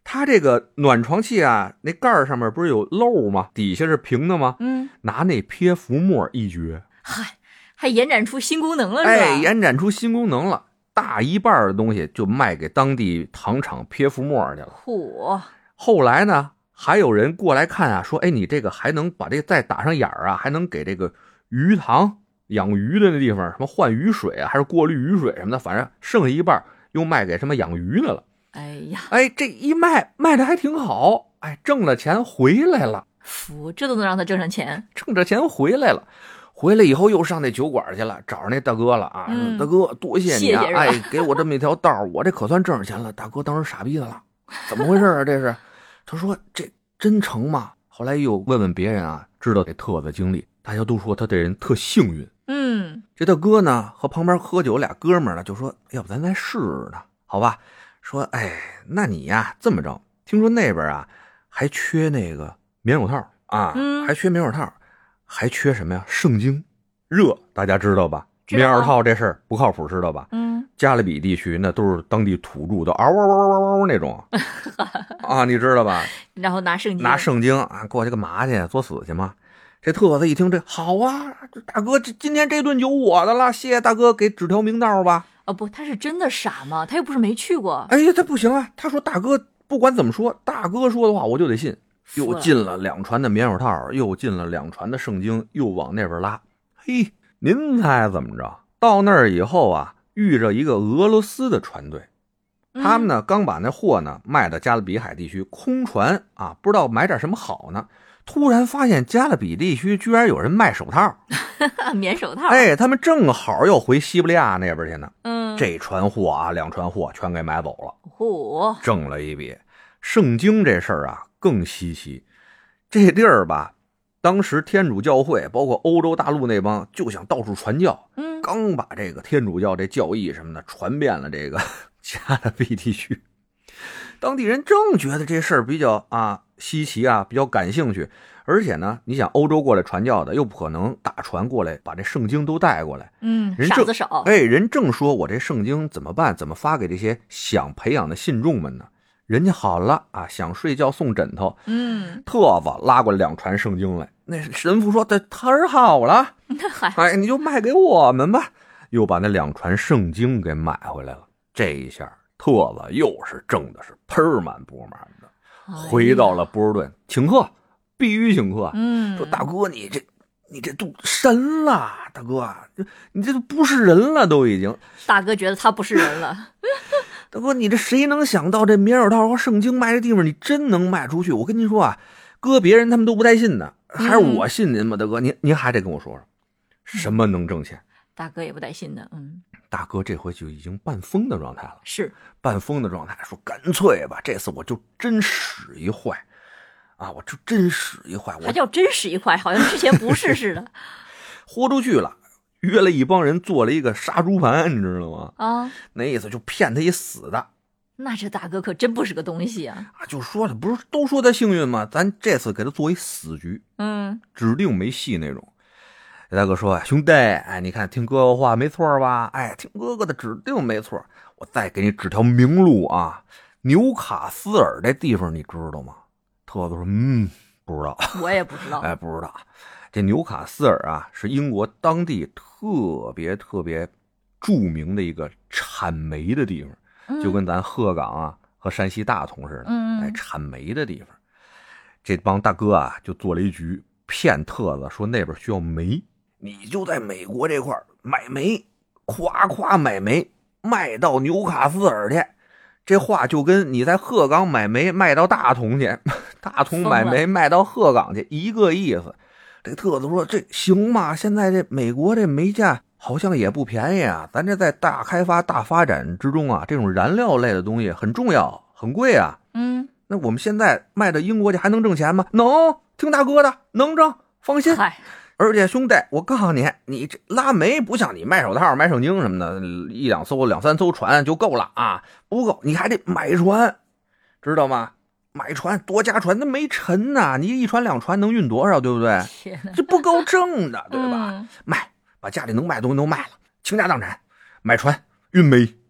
[SPEAKER 1] 他这个暖床器啊，那盖上面不是有漏吗？底下是平的吗？拿那撇浮沫一撅，
[SPEAKER 2] 嗨，还延展出新功能了是吧？
[SPEAKER 1] 哎，延展出新功能了，大一半的东西就卖给当地糖厂撇浮沫去了。
[SPEAKER 2] 嚯！
[SPEAKER 1] 后来呢，还有人过来看啊，说，哎，你这个还能把这个再打上眼儿啊，还能给这个鱼塘养鱼的那地方什么换鱼水啊，还是过滤鱼水什么的，反正剩下一半又卖给什么养鱼的了。
[SPEAKER 2] 哎呀，
[SPEAKER 1] 哎，这一卖的还挺好，哎，挣了钱回来了。
[SPEAKER 2] 服，这都能让他挣上钱？
[SPEAKER 1] 挣着钱回来了，回来以后又上那酒馆去了，找着那大哥了啊，大哥多谢你啊，
[SPEAKER 2] 谢谢
[SPEAKER 1] 哎，给我这么一条道，我这可算挣着钱了。大哥当时傻逼的了，怎么回事啊？这是？他说这真成吗？后来又问问别人啊，知道这特子经历，大家都说他这人特幸运。这大哥呢和旁边喝酒俩哥们儿呢就说，要不咱再试试呢？好吧，说哎，那你呀这么着，听说那边啊还缺那个棉手套啊，还缺棉手套，还缺什么呀？圣经热，大家知道吧？棉手套这事儿不靠谱，知道吧？加勒比地区那都是当地土著的嗷嗷嗷嗷嗷那种啊，你知道吧？
[SPEAKER 2] 然后拿圣
[SPEAKER 1] 经啊，过去干嘛去？作死去吗？这特子一听这好啊，大哥，今天这顿酒我的了，谢谢大哥，给指条明道吧。
[SPEAKER 2] 不，他是真的傻吗？他又不是没去过。
[SPEAKER 1] 哎呀，他不行啊！他说大哥不管怎么说，大哥说的话我就得信。又进了2船的棉手套，又进了2船的圣经，又往那边拉。嘿，您猜怎么着？到那儿以后啊，遇着一个俄罗斯的船队，他们呢刚把那货呢卖到加勒比海地区，空船啊，不知道买点什么好呢。突然发现加勒比地区居然有人卖手套
[SPEAKER 2] 棉手套，
[SPEAKER 1] 哎，他们正好要回西伯利亚那边去呢。这船货啊，2船货全给买走了，挣了一笔。圣经这事儿啊更稀奇，这地儿吧，当时天主教会包括欧洲大陆那帮就想到处传教，刚把这个天主教这教义什么的传遍了这个加勒比地区，当地人正觉得这事儿比较稀奇啊，比较感兴趣。而且呢，你想欧洲过来传教的，又不可能大船过来把这圣经都带过来。人
[SPEAKER 2] 傻子少。
[SPEAKER 1] 哎，人正说我这圣经怎么办？怎么发给这些想培养的信众们呢？人家好了啊，想睡觉送枕头。特子拉过来2船圣经来，那神父说这忒好了，哎，你就卖给我们吧。又把那2船圣经给买回来了。这一下，特子又是挣的是盆满钵满的，回到了波尔顿，请客。必须请客，说大哥，你这都神了，大哥，你这都不是人了，都已经。
[SPEAKER 2] 大哥觉得他不是人了。
[SPEAKER 1] 大哥，你这谁能想到这棉手套和圣经卖这地方，你真能卖出去？我跟您说啊，搁别人他们都不带信的，还是我信您吗？大哥，您还得跟我说说，什么能挣钱？
[SPEAKER 2] 大哥也不带信的，
[SPEAKER 1] 大哥这回就已经半疯的状态了，
[SPEAKER 2] 是
[SPEAKER 1] 半疯的状态，说干脆吧，这次我就真使一坏。我就真使一坏，
[SPEAKER 2] 还叫真使一坏，好像之前不是似的。
[SPEAKER 1] 豁出去了，约了一帮人做了一个杀猪盘，你知道吗？那意思就骗他一死的。
[SPEAKER 2] 那这大哥可真不是个东西啊！
[SPEAKER 1] 就说了，不是都说他幸运吗？咱这次给他做一死局，指定没戏那种。大哥说，兄弟，哎，你看听哥哥话没错吧？哎，听哥哥的指定没错。我再给你指条明路啊，纽卡斯尔这地方你知道吗？特子说，不知道，
[SPEAKER 2] 我也不知道。
[SPEAKER 1] 哎，不知道。这纽卡斯尔啊，是英国当地特别著名的一个产煤的地方，就跟咱鹤岗啊和山西大同似的，哎，产煤的地方。这帮大哥啊，就做了一局，骗特子说那边需要煤，你就在美国这块买煤，夸买煤，卖到纽卡斯尔去。这话就跟你在鹤岗买煤卖到大同去，大同买煤卖到鹤岗去一个意思。这特子说这行吗？现在这美国这煤价好像也不便宜啊，咱这在大开发大发展之中啊，这种燃料类的东西很重要，很贵啊。那我们现在卖到英国去还能挣钱吗？能，听大哥的，能挣，放心。而且兄弟，我告诉你，你这拉煤不像你卖手套、卖圣经什么的，1、2艘、2、3艘船就够了啊，不够，你还得买船，知道吗？买船多加船，那没沉呐，你1船2船能运多少，对不对？这不够挣的，对吧？卖，把家里能卖的东西都卖了，倾家荡产，买船运煤，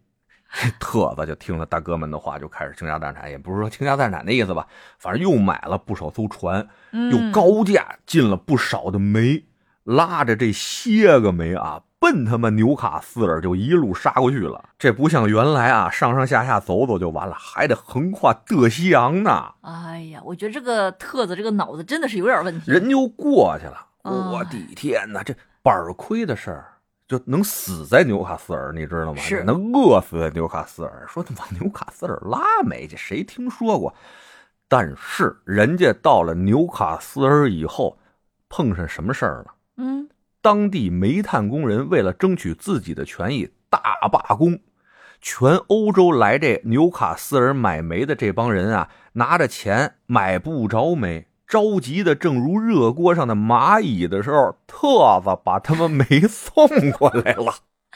[SPEAKER 1] 特子就听了大哥们的话，就开始倾家荡产，也不是说倾家荡产的意思吧，反正又买了不少艘船，又高价进了不少的煤，拉着这些个煤啊，奔他妈纽卡斯尔就一路杀过去了。这不像原来啊，上上下下走走就完了，还得横跨大西洋呢。
[SPEAKER 2] 哎呀，我觉得这个特子这个脑子真的是有点问题。
[SPEAKER 1] 人就过去了，我的天哪，这板亏的事儿。就能死在纽卡斯尔，你知道吗？
[SPEAKER 2] 是
[SPEAKER 1] 能饿死在纽卡斯尔。说往纽卡斯尔拉煤去，谁听说过？但是人家到了纽卡斯尔以后，碰上什么事儿了？当地煤炭工人为了争取自己的权益，大罢工。全欧洲来这纽卡斯尔买煤的这帮人啊，拿着钱买不着煤。着急的正如热锅上的蚂蚁的时候，特子把他们煤送过来了。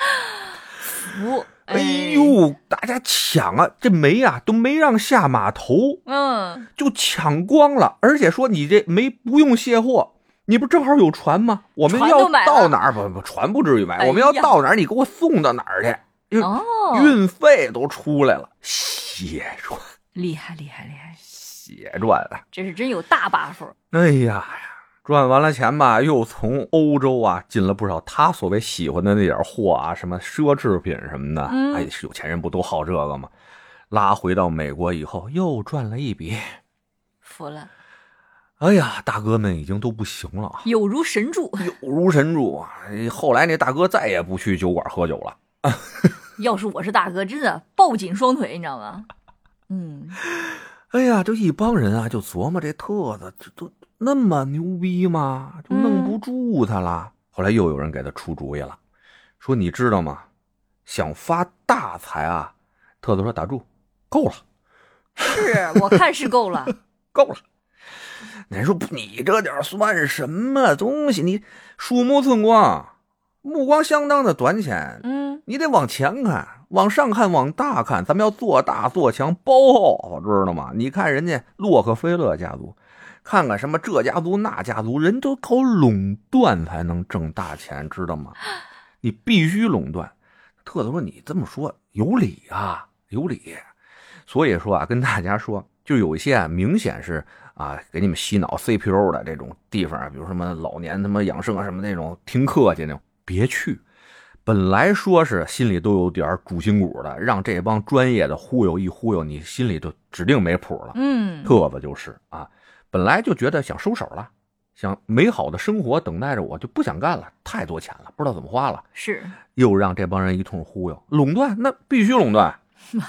[SPEAKER 1] 哎呦，大家抢啊，这煤啊都没让下码头，就抢光了。而且说你这煤不用卸货，你不正好有船吗？我们要到哪儿？不，船不至于买，我们要到哪儿，你给我送到哪儿去？运费都出来了，血赚，
[SPEAKER 2] 厉害厉害厉害。
[SPEAKER 1] 血赚了，
[SPEAKER 2] 这是真有大 buff。
[SPEAKER 1] 哎呀，赚完了钱吧，又从欧洲啊进了不少他所谓喜欢的那点货啊，什么奢侈品什么的。哎，有钱人不都好这个吗？拉回到美国以后，又赚了一笔，
[SPEAKER 2] 服了。
[SPEAKER 1] 哎呀，大哥们已经都不行了，
[SPEAKER 2] 有如神助，
[SPEAKER 1] 有如神助啊！后来那大哥再也不去酒馆喝酒了。
[SPEAKER 2] 要是我是大哥，真的抱紧双腿，你知道吗？
[SPEAKER 1] 哎呀，这一帮人啊，就琢磨这特子这都那么牛逼吗？就弄不住他了。后来又有人给他出主意了，说你知道吗？想发大财啊！特子说打住，够了。
[SPEAKER 2] 是我看是够了，
[SPEAKER 1] 够了。你说你这点算什么东西？你鼠目寸光，目光相当的短浅。你得往前看，往上看，往大看，咱们要做大做强，包厚，知道吗？你看人家洛克菲勒家族，看看什么这家族那家族，人都靠垄断才能挣大钱，知道吗？你必须垄断。特子说你这么说有理啊，有理。所以说啊，跟大家说，就有一些啊，明显是啊，给你们洗脑 CPU 的这种地方啊，比如什么老年他妈养生啊，什么那种听客气那种，别去。本来说是心里都有点主心骨的，让这帮专业的忽悠一忽悠，你心里就指定没谱了。特子就是啊，本来就觉得想收手了，想美好的生活等待着我，就不想干了，太多钱了，不知道怎么花了。
[SPEAKER 2] 是，
[SPEAKER 1] 又让这帮人一通忽悠，垄断那必须垄断。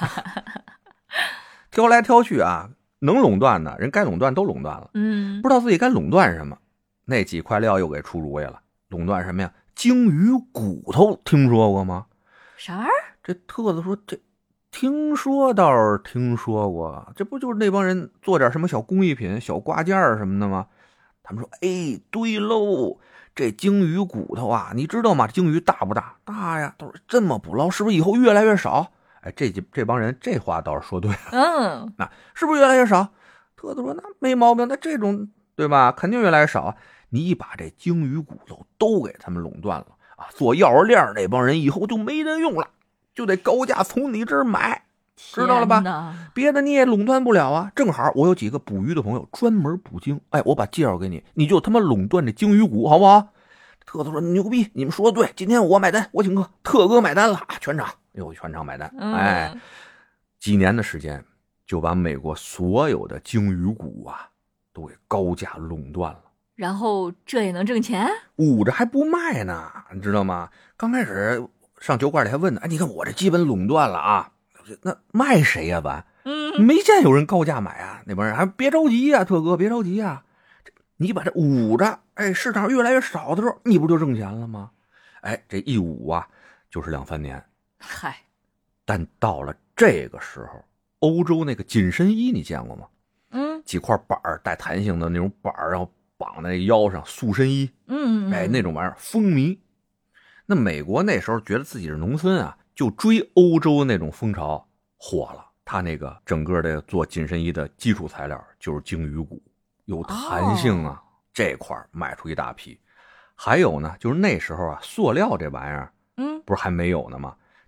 [SPEAKER 1] 挑来挑去啊，能垄断的人该垄断都垄断了。不知道自己该垄断什么，那几块料又给出主意了，垄断什么呀？鲸鱼骨头听说过吗？
[SPEAKER 2] 啥玩意儿？
[SPEAKER 1] 这特子说这听说倒是听说过，这不就是那帮人做点什么小工艺品、小挂件什么的吗？他们说，哎，对喽，这鲸鱼骨头啊，你知道吗？鲸鱼大不大？大呀，都是这么捕捞，是不是以后越来越少？哎，这帮人这话倒是说对了。那是不是越来越少？特子说那没毛病，那这种对吧，肯定越来越少啊。你把这鲸鱼骨头都给他们垄断了啊！做钥匙链那帮人以后就没人用了，就得高价从你这儿买，知道了吧？别的你也垄断不了啊！正好我有几个捕鱼的朋友专门捕鲸，哎，我把介绍给你，你就他妈垄断这鲸鱼骨，好不好？特子说牛逼，你们说的对，今天我买单，我请客，特哥买单了啊！全场买单，哎，几年的时间就把美国所有的鲸鱼骨啊都给高价垄断了。
[SPEAKER 2] 然后这也能挣钱？
[SPEAKER 1] 捂着还不卖呢，你知道吗？刚开始上酒馆里还问呢，哎，你看我这基本垄断了啊，那卖谁呀咱？没见有人高价买啊，那帮人还别着急呀，特哥别着急呀，你把这捂着，哎，市场越来越少的时候，你不就挣钱了吗？哎，这一捂啊，就是2-3年。
[SPEAKER 2] 嗨，
[SPEAKER 1] 但到了这个时候，欧洲那个紧身衣你见过吗？几块板带弹性的那种板，然后绑在腰上，塑身衣，哎，那种玩意儿风靡。那美国那时候觉得自己是农村啊，就追欧洲那种风潮，火了。他那个整个的做紧身衣的基础材料就是鲸鱼骨，有弹性啊，这块卖出一大批。还有呢，就是那时候啊，塑料这玩意儿，不是还没有呢吗？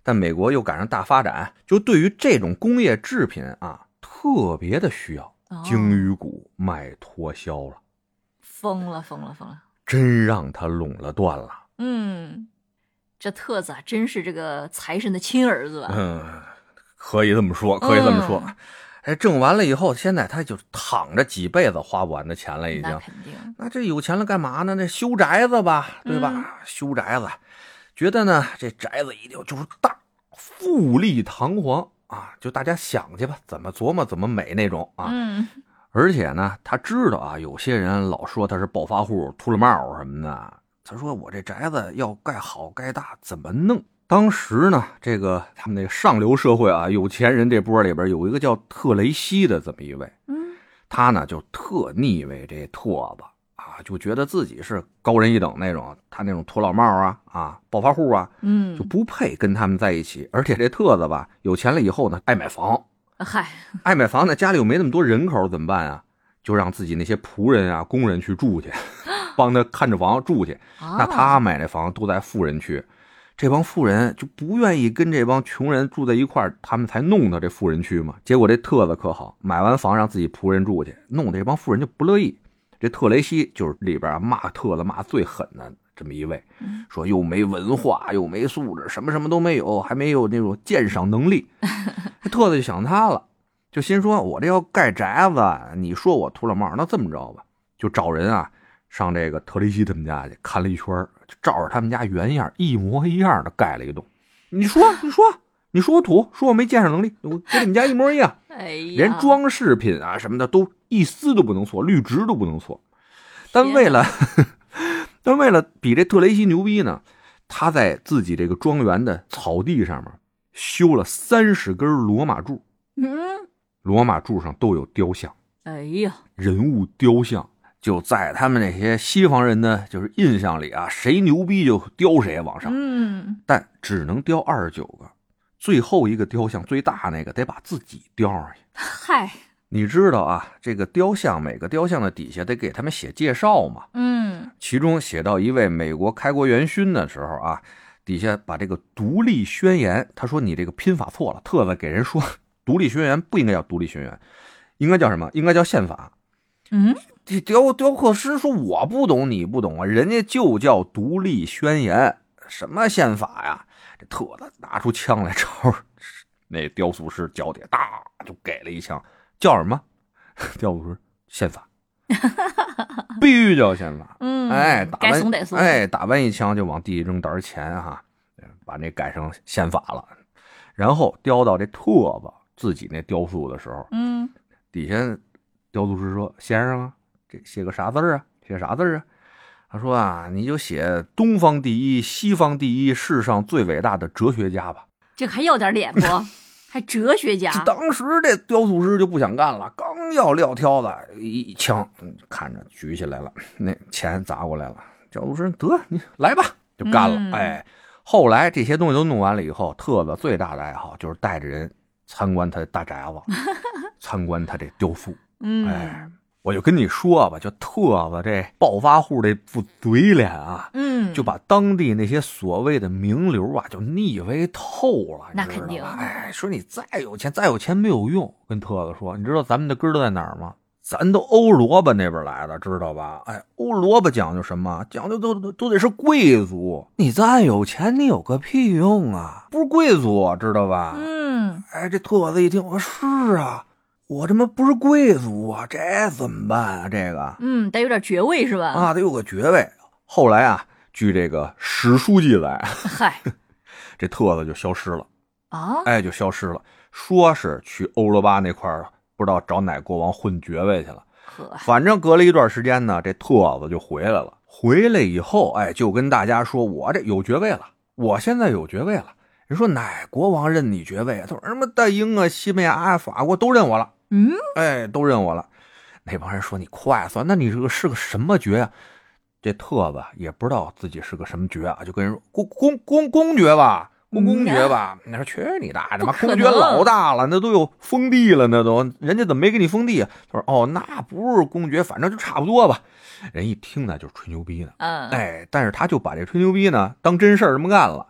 [SPEAKER 1] 但美国又赶上大发展，就对于这种工业制品啊特别的需要，鲸鱼骨卖脱销了，
[SPEAKER 2] 疯了，
[SPEAKER 1] 真让他垄了断了。
[SPEAKER 2] 这特子啊，真是这个财神的亲儿子吧？
[SPEAKER 1] 可以这么说，挣完了以后，现在他就躺着几辈子花不完的钱了，已经。
[SPEAKER 2] 那肯定。
[SPEAKER 1] 那这有钱了干嘛呢？那修宅子吧，对吧？修宅子，觉得呢这宅子一定就是大，富丽堂皇啊，就大家想去吧，怎么琢磨怎么美那种啊。而且呢，他知道啊，有些人老说他是暴发户、秃了帽什么的。他说我这宅子要盖好盖大，怎么弄？当时呢，这个他们那个上流社会啊，有钱人这波里边有一个叫特雷西的这么一位，他呢就特腻歪这特子啊，就觉得自己是高人一等那种，他那种秃老帽啊暴发户啊，就不配跟他们在一起。而且这特子吧，有钱了以后呢，爱买房，爱买房呢，家里又没那么多人口，怎么办啊？就让自己那些仆人啊、工人去住去，帮他看着房住去。那他买那房都在富人区。这帮富人就不愿意跟这帮穷人住在一块儿，他们才弄到这富人区嘛。结果这特子可好，买完房让自己仆人住去，弄得这帮富人就不乐意。这特雷西就是里边骂特子骂最狠的这么一位，说又没文化又没素质，什么都没有，还没有那种鉴赏能力。这特子就想他了，就心说我这要盖宅子，你说我秃了帽，那这么着吧，就找人啊上这个特雷西他们家去看了一圈，就照着他们家原样一模一样的盖了一栋。你说我土，说我没鉴赏能力，我跟你们家一模一样。连装饰品啊什么的都一丝都不能错，绿植都不能错。但为了比这特雷西牛逼呢，他在自己这个庄园的草地上面修了30根罗马柱。罗马柱上都有雕像。人物雕像。就在他们那些西方人的就是印象里啊，谁牛逼就雕谁往上。但只能雕29个，最后一个雕像最大那个得把自己雕上去。你知道啊，这个雕像每个雕像的底下得给他们写介绍嘛。其中写到一位美国开国元勋的时候啊，底下把这个独立宣言，他说你这个拼法错了，特子给人说独立宣言不应该叫独立宣言，应该叫什么？应该叫宪法。这雕刻师说我不懂你不懂啊，人家就叫独立宣言，什么宪法呀？这特子拿出枪来朝那雕塑师脚底大就给了一枪，叫什么？雕塑师宪法，必须叫宪法。打完一枪就往地扔袋钱哈，把那改成宪法了。然后雕到这特子自己那雕塑的时候，底下雕塑师说：“先生啊，这写个啥字啊？写啥字啊？”他说啊，你就写东方第一，西方第一，世上最伟大的哲学家吧。
[SPEAKER 2] 这还要点脸不？还哲学家？
[SPEAKER 1] 当时这雕塑师就不想干了，刚要撂挑子，一枪看着举起来了，那钱砸过来了。雕塑师得你来吧，就干了。后来这些东西都弄完了以后，特子最大的爱好就是带着人参观他的大宅子，参观他这雕塑。我就跟你说吧，就特子这暴发户这副嘴脸啊，就把当地那些所谓的名流啊，就腻歪透了。
[SPEAKER 2] 那肯定。
[SPEAKER 1] 说你再有钱没有用。跟特子说，你知道咱们的根都在哪儿吗？咱都欧罗巴那边来的，知道吧？欧罗巴讲究什么？讲究都得是贵族。你再有钱，你有个屁用啊！不是贵族，知道吧？这特子一听，我是啊。我这么不是贵族啊，这怎么办啊？这个
[SPEAKER 2] 得有点爵位是吧？
[SPEAKER 1] 得有个爵位。后来啊，据这个史书记载，这特子就消失了就消失了，说是去欧罗巴那块儿不知道找哪国王混爵位去了。反正隔了一段时间呢，这特子就回来了。回来以后，就跟大家说，我这有爵位了，我现在有爵位了。人说哪国王认你爵位啊？他说什么大英啊、西班牙啊、法国都认我了。都认我了。那帮人说你快算，那你这个是个什么爵啊？这特子也不知道自己是个什么爵啊，就跟人说公爵吧，公爵吧。你说去你大爷妈，公爵老大了，那都有封地了，那都人家怎么没给你封地啊？他说那不是公爵，反正就差不多吧。人一听呢就是吹牛逼呢，但是他就把这吹牛逼呢当真事儿这么干了。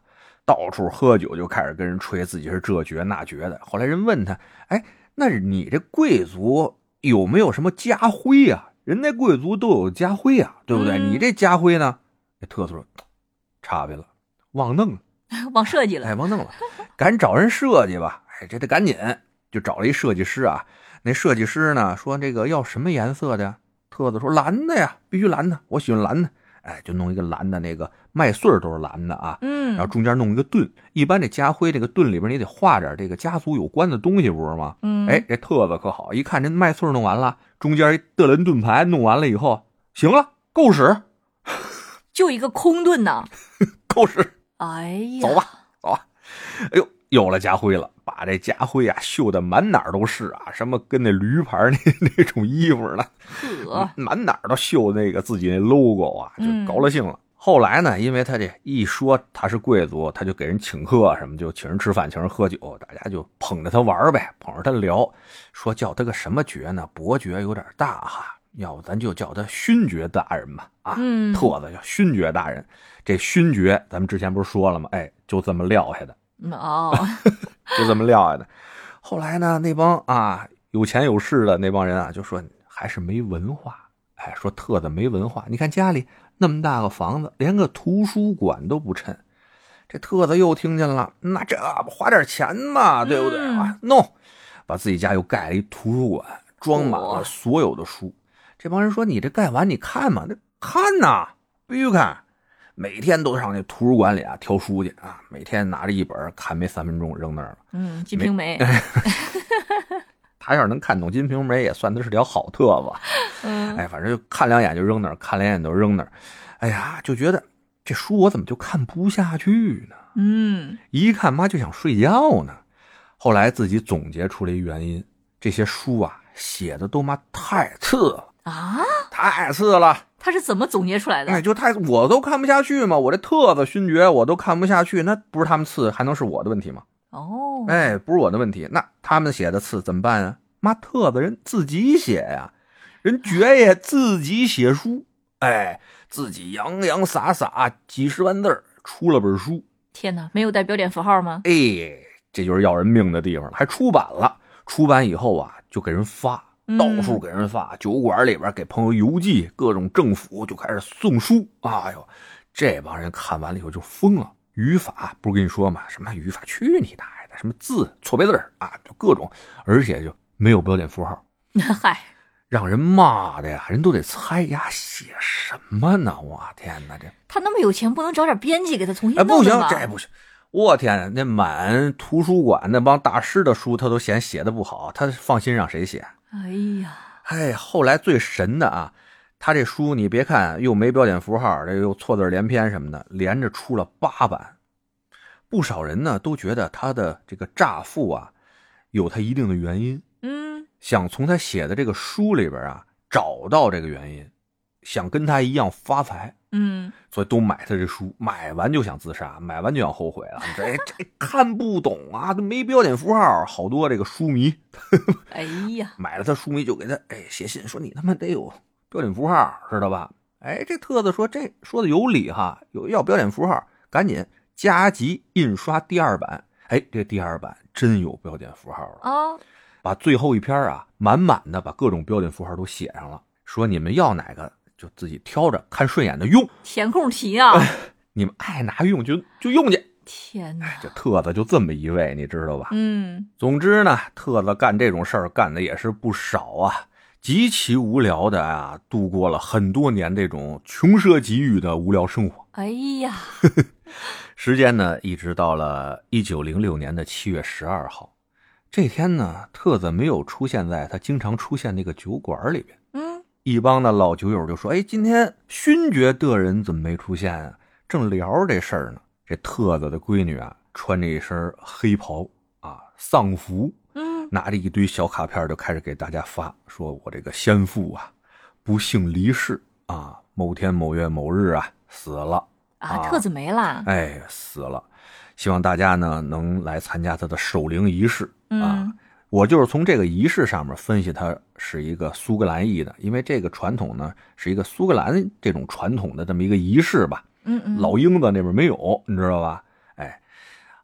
[SPEAKER 1] 到处喝酒，就开始跟人吹自己是这爵那爵的。后来人问他，哎，那你这贵族有没有什么家徽啊？人家贵族都有家徽啊，对不对？你这家徽呢？这特说差别了，忘弄了，
[SPEAKER 2] 忘设计了，
[SPEAKER 1] 忘弄了，赶紧找人设计吧。这得赶紧就找了一设计师啊。那设计师呢说这个要什么颜色的呀？特子说蓝的呀，必须蓝的，我喜欢蓝的。就弄一个蓝的，那个麦穗都是蓝的啊。然后中间弄一个盾，一般这家徽这个盾里边你得画点这个家族有关的东西，不是吗？这特子可好，一看这麦穗弄完了，中间一德伦盾牌弄完了以后，行了，够使。
[SPEAKER 2] 就一个空盾呢，
[SPEAKER 1] 够使。
[SPEAKER 2] 哎呀，
[SPEAKER 1] 走吧，走吧。哎呦，有了家徽了，把这家徽啊绣的满哪儿都是啊，什么跟那驴牌那种衣服呢，满哪儿都绣那个自己那 logo 啊，就高了兴了。后来呢，因为他这一说他是贵族，他就给人请客什么，就请人吃饭，请人喝酒，大家就捧着他玩呗，捧着他聊，说叫他个什么爵呢？伯爵有点大哈，要不咱就叫他勋爵大人吧。特子叫勋爵大人。这勋爵咱们之前不是说了吗？就这么撂下的。就这么撂下的。后来呢，那帮有钱有势的那帮人啊，就说还是没文化。说特子没文化，你看家里那么大个房子，连个图书馆都不趁。这特子又听见了，那这不花点钱嘛，对不对啊？弄，把自己家又盖了一图书馆，装满了所有的书。这帮人说你这盖完你看嘛，那看呐，必须看。每天都上那图书馆里啊挑书去啊，每天拿着一本看没3分钟扔那儿了。
[SPEAKER 2] 金瓶梅。
[SPEAKER 1] 他要是能看懂金瓶梅，也算的是条好特子。反正就看2眼就扔那儿，看2眼都扔那儿。哎呀，就觉得这书我怎么就看不下去呢？一看妈就想睡觉呢。后来自己总结出来一原因，这些书啊写的都妈太次了
[SPEAKER 2] 啊，
[SPEAKER 1] 太次了。
[SPEAKER 2] 他是怎么总结出来的？
[SPEAKER 1] 我都看不下去嘛，我这特子勋爵我都看不下去，那不是他们次，还能是我的问题吗？不是我的问题，那他们写的次怎么办啊？妈，特子人自己写呀，人爵爷自己写书，自己洋洋洒洒几十万字出了本书。
[SPEAKER 2] 天哪，没有带标点符号吗？
[SPEAKER 1] 这就是要人命的地方了，还出版了。出版以后啊，就给人发。到处给人发，酒馆里边给朋友邮寄，各种政府就开始送书。这帮人看完了以后就疯了。语法不是跟你说吗？什么语法去你大爷的，什么字错别字啊，就各种，而且就没有标点符号。
[SPEAKER 2] 嗨，
[SPEAKER 1] 让人骂的呀，人都得猜呀，写什么呢？我天哪，这
[SPEAKER 2] 他那么有钱，不能找点编辑给他重新弄
[SPEAKER 1] 不行，这不行。我天，那满图书馆那帮大师的书，他都嫌写的不好，他放心让谁写？后来最神的啊，他这书你别看又没标点符号，这又错字连篇什么的，连着出了8版。不少人呢都觉得他的这个乍富啊，有他一定的原因。想从他写的这个书里边啊找到这个原因，想跟他一样发财。所以都买他这书，买完就想自杀，买完就想后悔了。这看不懂啊，都没标点符号，好多这个书迷。买了他书迷就给他写信说你他妈得有标点符号，知道吧？这特子说这说的有理哈，要标点符号，赶紧加急印刷第2版。这第2版真有标点符号了把最后一篇啊满满的把各种标点符号都写上了，说你们要哪个就自己挑着看顺眼的用，
[SPEAKER 2] 填空题啊！
[SPEAKER 1] 你们爱拿用就用去。
[SPEAKER 2] 天哪，
[SPEAKER 1] 这特子就这么一位，你知道吧？总之呢，特子干这种事儿干的也是不少啊，极其无聊的啊，度过了很多年这种穷奢极欲的无聊生活。时间呢，一直到了1906年的7月12号，这天呢，特子没有出现在他经常出现那个酒馆里边。一帮的老酒友就说：“今天勋爵的人怎么没出现啊？”正聊这事儿呢，这特子的闺女啊，穿着一身黑袍啊，丧服，拿着一堆小卡片就开始给大家发，说我这个先父啊，不幸离世啊，某天某月某日啊死了
[SPEAKER 2] 特子没了，
[SPEAKER 1] 死了，希望大家呢能来参加他的守灵仪式我就是从这个仪式上面分析它是一个苏格兰裔的，因为这个传统呢是一个苏格兰这种传统的这么一个仪式吧。老鹰子那边没有，你知道吧？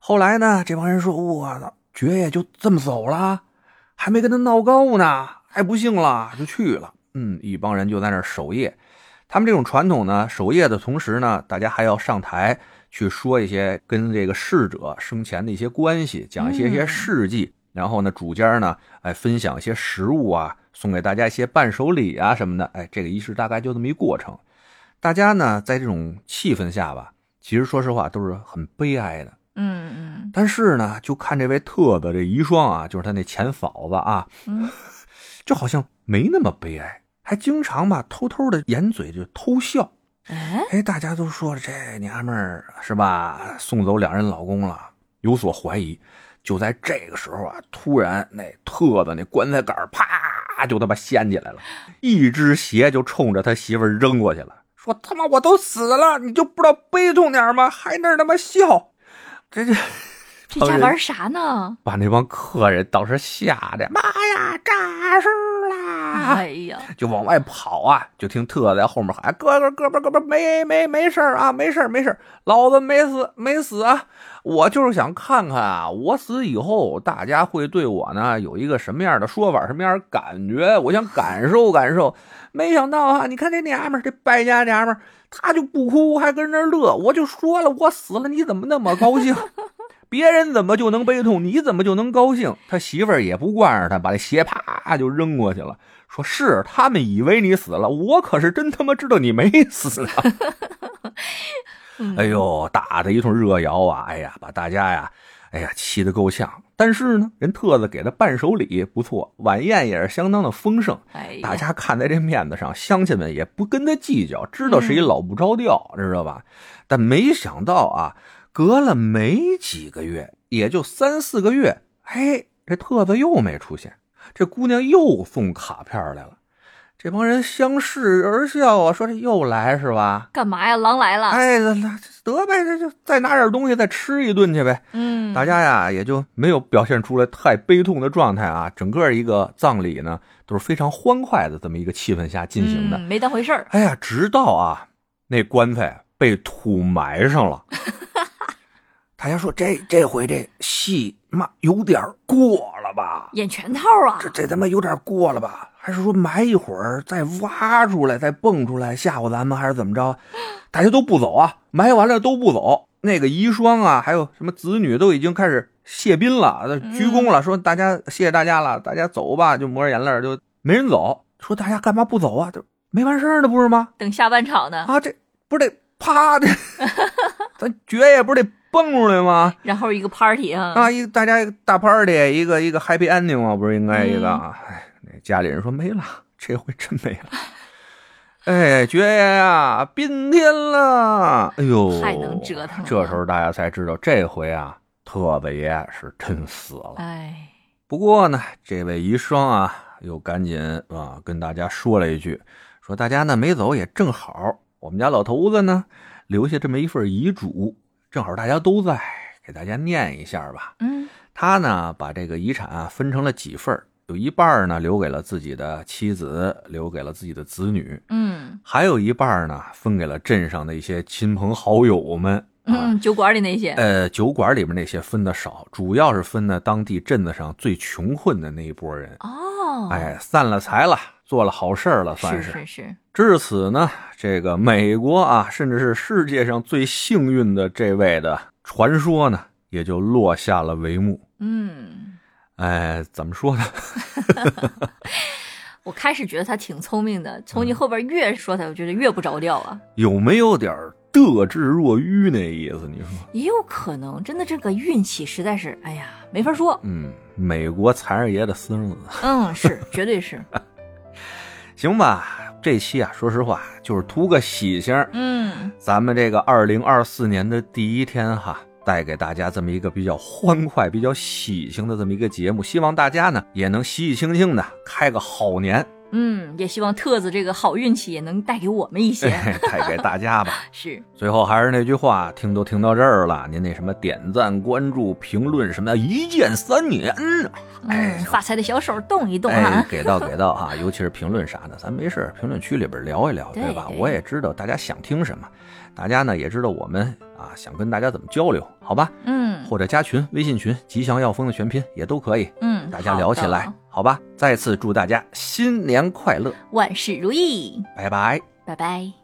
[SPEAKER 1] 后来呢，这帮人说，我操，爵爷就这么走了，还没跟他闹够呢，还不幸了，就去了。一帮人就在那儿守夜。他们这种传统呢，守夜的同时呢，大家还要上台去说一些跟这个逝者生前的一些关系，讲一些事迹，然后呢，主家呢，分享一些食物啊，送给大家一些伴手礼啊什么的，这个仪式大概就这么一过程。大家呢，在这种气氛下吧，其实说实话都是很悲哀的。但是呢，就看这位特的这遗孀啊，就是他那前嫂子啊，就好像没那么悲哀，还经常吧偷偷的掩嘴就偷笑。大家都说这娘们儿是吧，送走2人老公了，有所怀疑。就在这个时候啊，突然那特的那棺材盖啪就他妈掀起来了，一只鞋就冲着他媳妇儿扔过去了，说他妈我都死了，你就不知道悲痛点吗？还那他妈笑。这
[SPEAKER 2] 家玩啥呢？
[SPEAKER 1] 把那帮客人当时吓得，妈呀，诈尸啦！
[SPEAKER 2] 哎呀，
[SPEAKER 1] 就往外跑啊！就听特在后面喊：“哥们，没事啊，没事，老子没死啊！我就是想看看啊，我死以后大家会对我呢有一个什么样的说法，什么样的感觉？我想感受感受。没想到啊，你看这娘们儿，这败家娘们儿，她就不哭，还跟那乐。我就说了，我死了，你怎么那么高兴？”别人怎么就能悲痛，你怎么就能高兴？他媳妇儿也不惯着他，把那鞋啪就扔过去了，说是他们以为你死了，我可是真他妈知道你没死啊！哎呦，打的一通热窑啊！哎呀，把大家呀，气得够呛。但是呢，人特子给的伴手礼不错，晚宴也是相当的丰盛。大家看在这面子上，乡亲们也不跟他计较，知道是一老不着调，知道吧？但没想到啊。隔了没几个月，也就3、4个月，这特子又没出现，这姑娘又送卡片来了。这帮人相视而笑啊，说这又来是吧？
[SPEAKER 2] 干嘛呀？狼来了？
[SPEAKER 1] 得呗，这就再拿点东西再吃一顿去呗。大家呀也就没有表现出来太悲痛的状态啊。整个一个葬礼呢都是非常欢快的这么一个气氛下进行的，
[SPEAKER 2] 没当回事儿。
[SPEAKER 1] 直到啊那棺材被土埋上了。大家说这回这戏妈有点过了吧？
[SPEAKER 2] 演全套啊！
[SPEAKER 1] 这他妈有点过了吧？还是说埋一会儿再挖出来再蹦出来吓唬咱们，还是怎么着？大家都不走啊，埋完了都不走。那个遗孀啊，还有什么子女都已经开始谢宾了，鞠躬了，说大家谢谢大家了，大家走吧，就抹着眼泪就没人走。说大家干嘛不走啊？就没完事儿呢，不是吗？
[SPEAKER 2] 等下半场呢
[SPEAKER 1] 啊，这不是得啪的，咱爵爷不是得蹦出来吗？
[SPEAKER 2] 然后一个 party 啊，
[SPEAKER 1] 大家一个大 party， 一个 happy ending 嘛，不是应该一个那家里人说没了，这回真没了。爵爷呀，宾天了！哎呦，
[SPEAKER 2] 太能折腾了。
[SPEAKER 1] 这时候大家才知道，这回啊，特子爷是真死了。不过呢，这位遗孀啊，又赶紧跟大家说了一句，说大家呢没走也正好，我们家老头子呢留下这么一份遗嘱。正好大家都在，给大家念一下吧。他呢把这个遗产分成了几份，有一半呢留给了自己的妻子，留给了自己的子女，还有一半呢分给了镇上的一些亲朋好友们。
[SPEAKER 2] 酒馆里那些，
[SPEAKER 1] 酒馆里面那些分的少，主要是分的当地镇子上最穷困的那一波人。散了财了，做了好事了，算是。
[SPEAKER 2] 是。
[SPEAKER 1] 至此呢，这个美国啊，甚至是世界上最幸运的这位的传说呢，也就落下了帷幕。怎么说呢？
[SPEAKER 2] 我开始觉得他挺聪明的，从你后边越说他，我觉得越不着调啊。
[SPEAKER 1] 有没有点得志若愚那意思？你说？
[SPEAKER 2] 也有可能，真的这个运气实在是，没法说。
[SPEAKER 1] 美国财神爷的私生子。
[SPEAKER 2] 是，绝对是。
[SPEAKER 1] 行吧，这期啊，说实话就是图个喜庆。咱们这个2024年的第一天哈，带给大家这么一个比较欢快、比较喜庆的这么一个节目，希望大家呢也能喜喜庆庆的开个好年。
[SPEAKER 2] 也希望特子这个好运气也能带给我们一些，
[SPEAKER 1] 带给大家吧。
[SPEAKER 2] 是。
[SPEAKER 1] 最后还是那句话，听到这儿了，您那什么点赞、关注、评论什么的，一键3连。
[SPEAKER 2] 发财的小手动一动啊！
[SPEAKER 1] 给到啊！尤其是评论啥的，咱没事评论区里边聊一聊，对吧？我也知道大家想听什么，大家呢也知道我们想跟大家怎么交流，好吧？ 或者加群，微信群吉祥药风的全拼也都可以。大家聊起来，好吧？再次祝大家新年快乐，
[SPEAKER 2] 万事如意，
[SPEAKER 1] 拜拜，
[SPEAKER 2] 拜拜。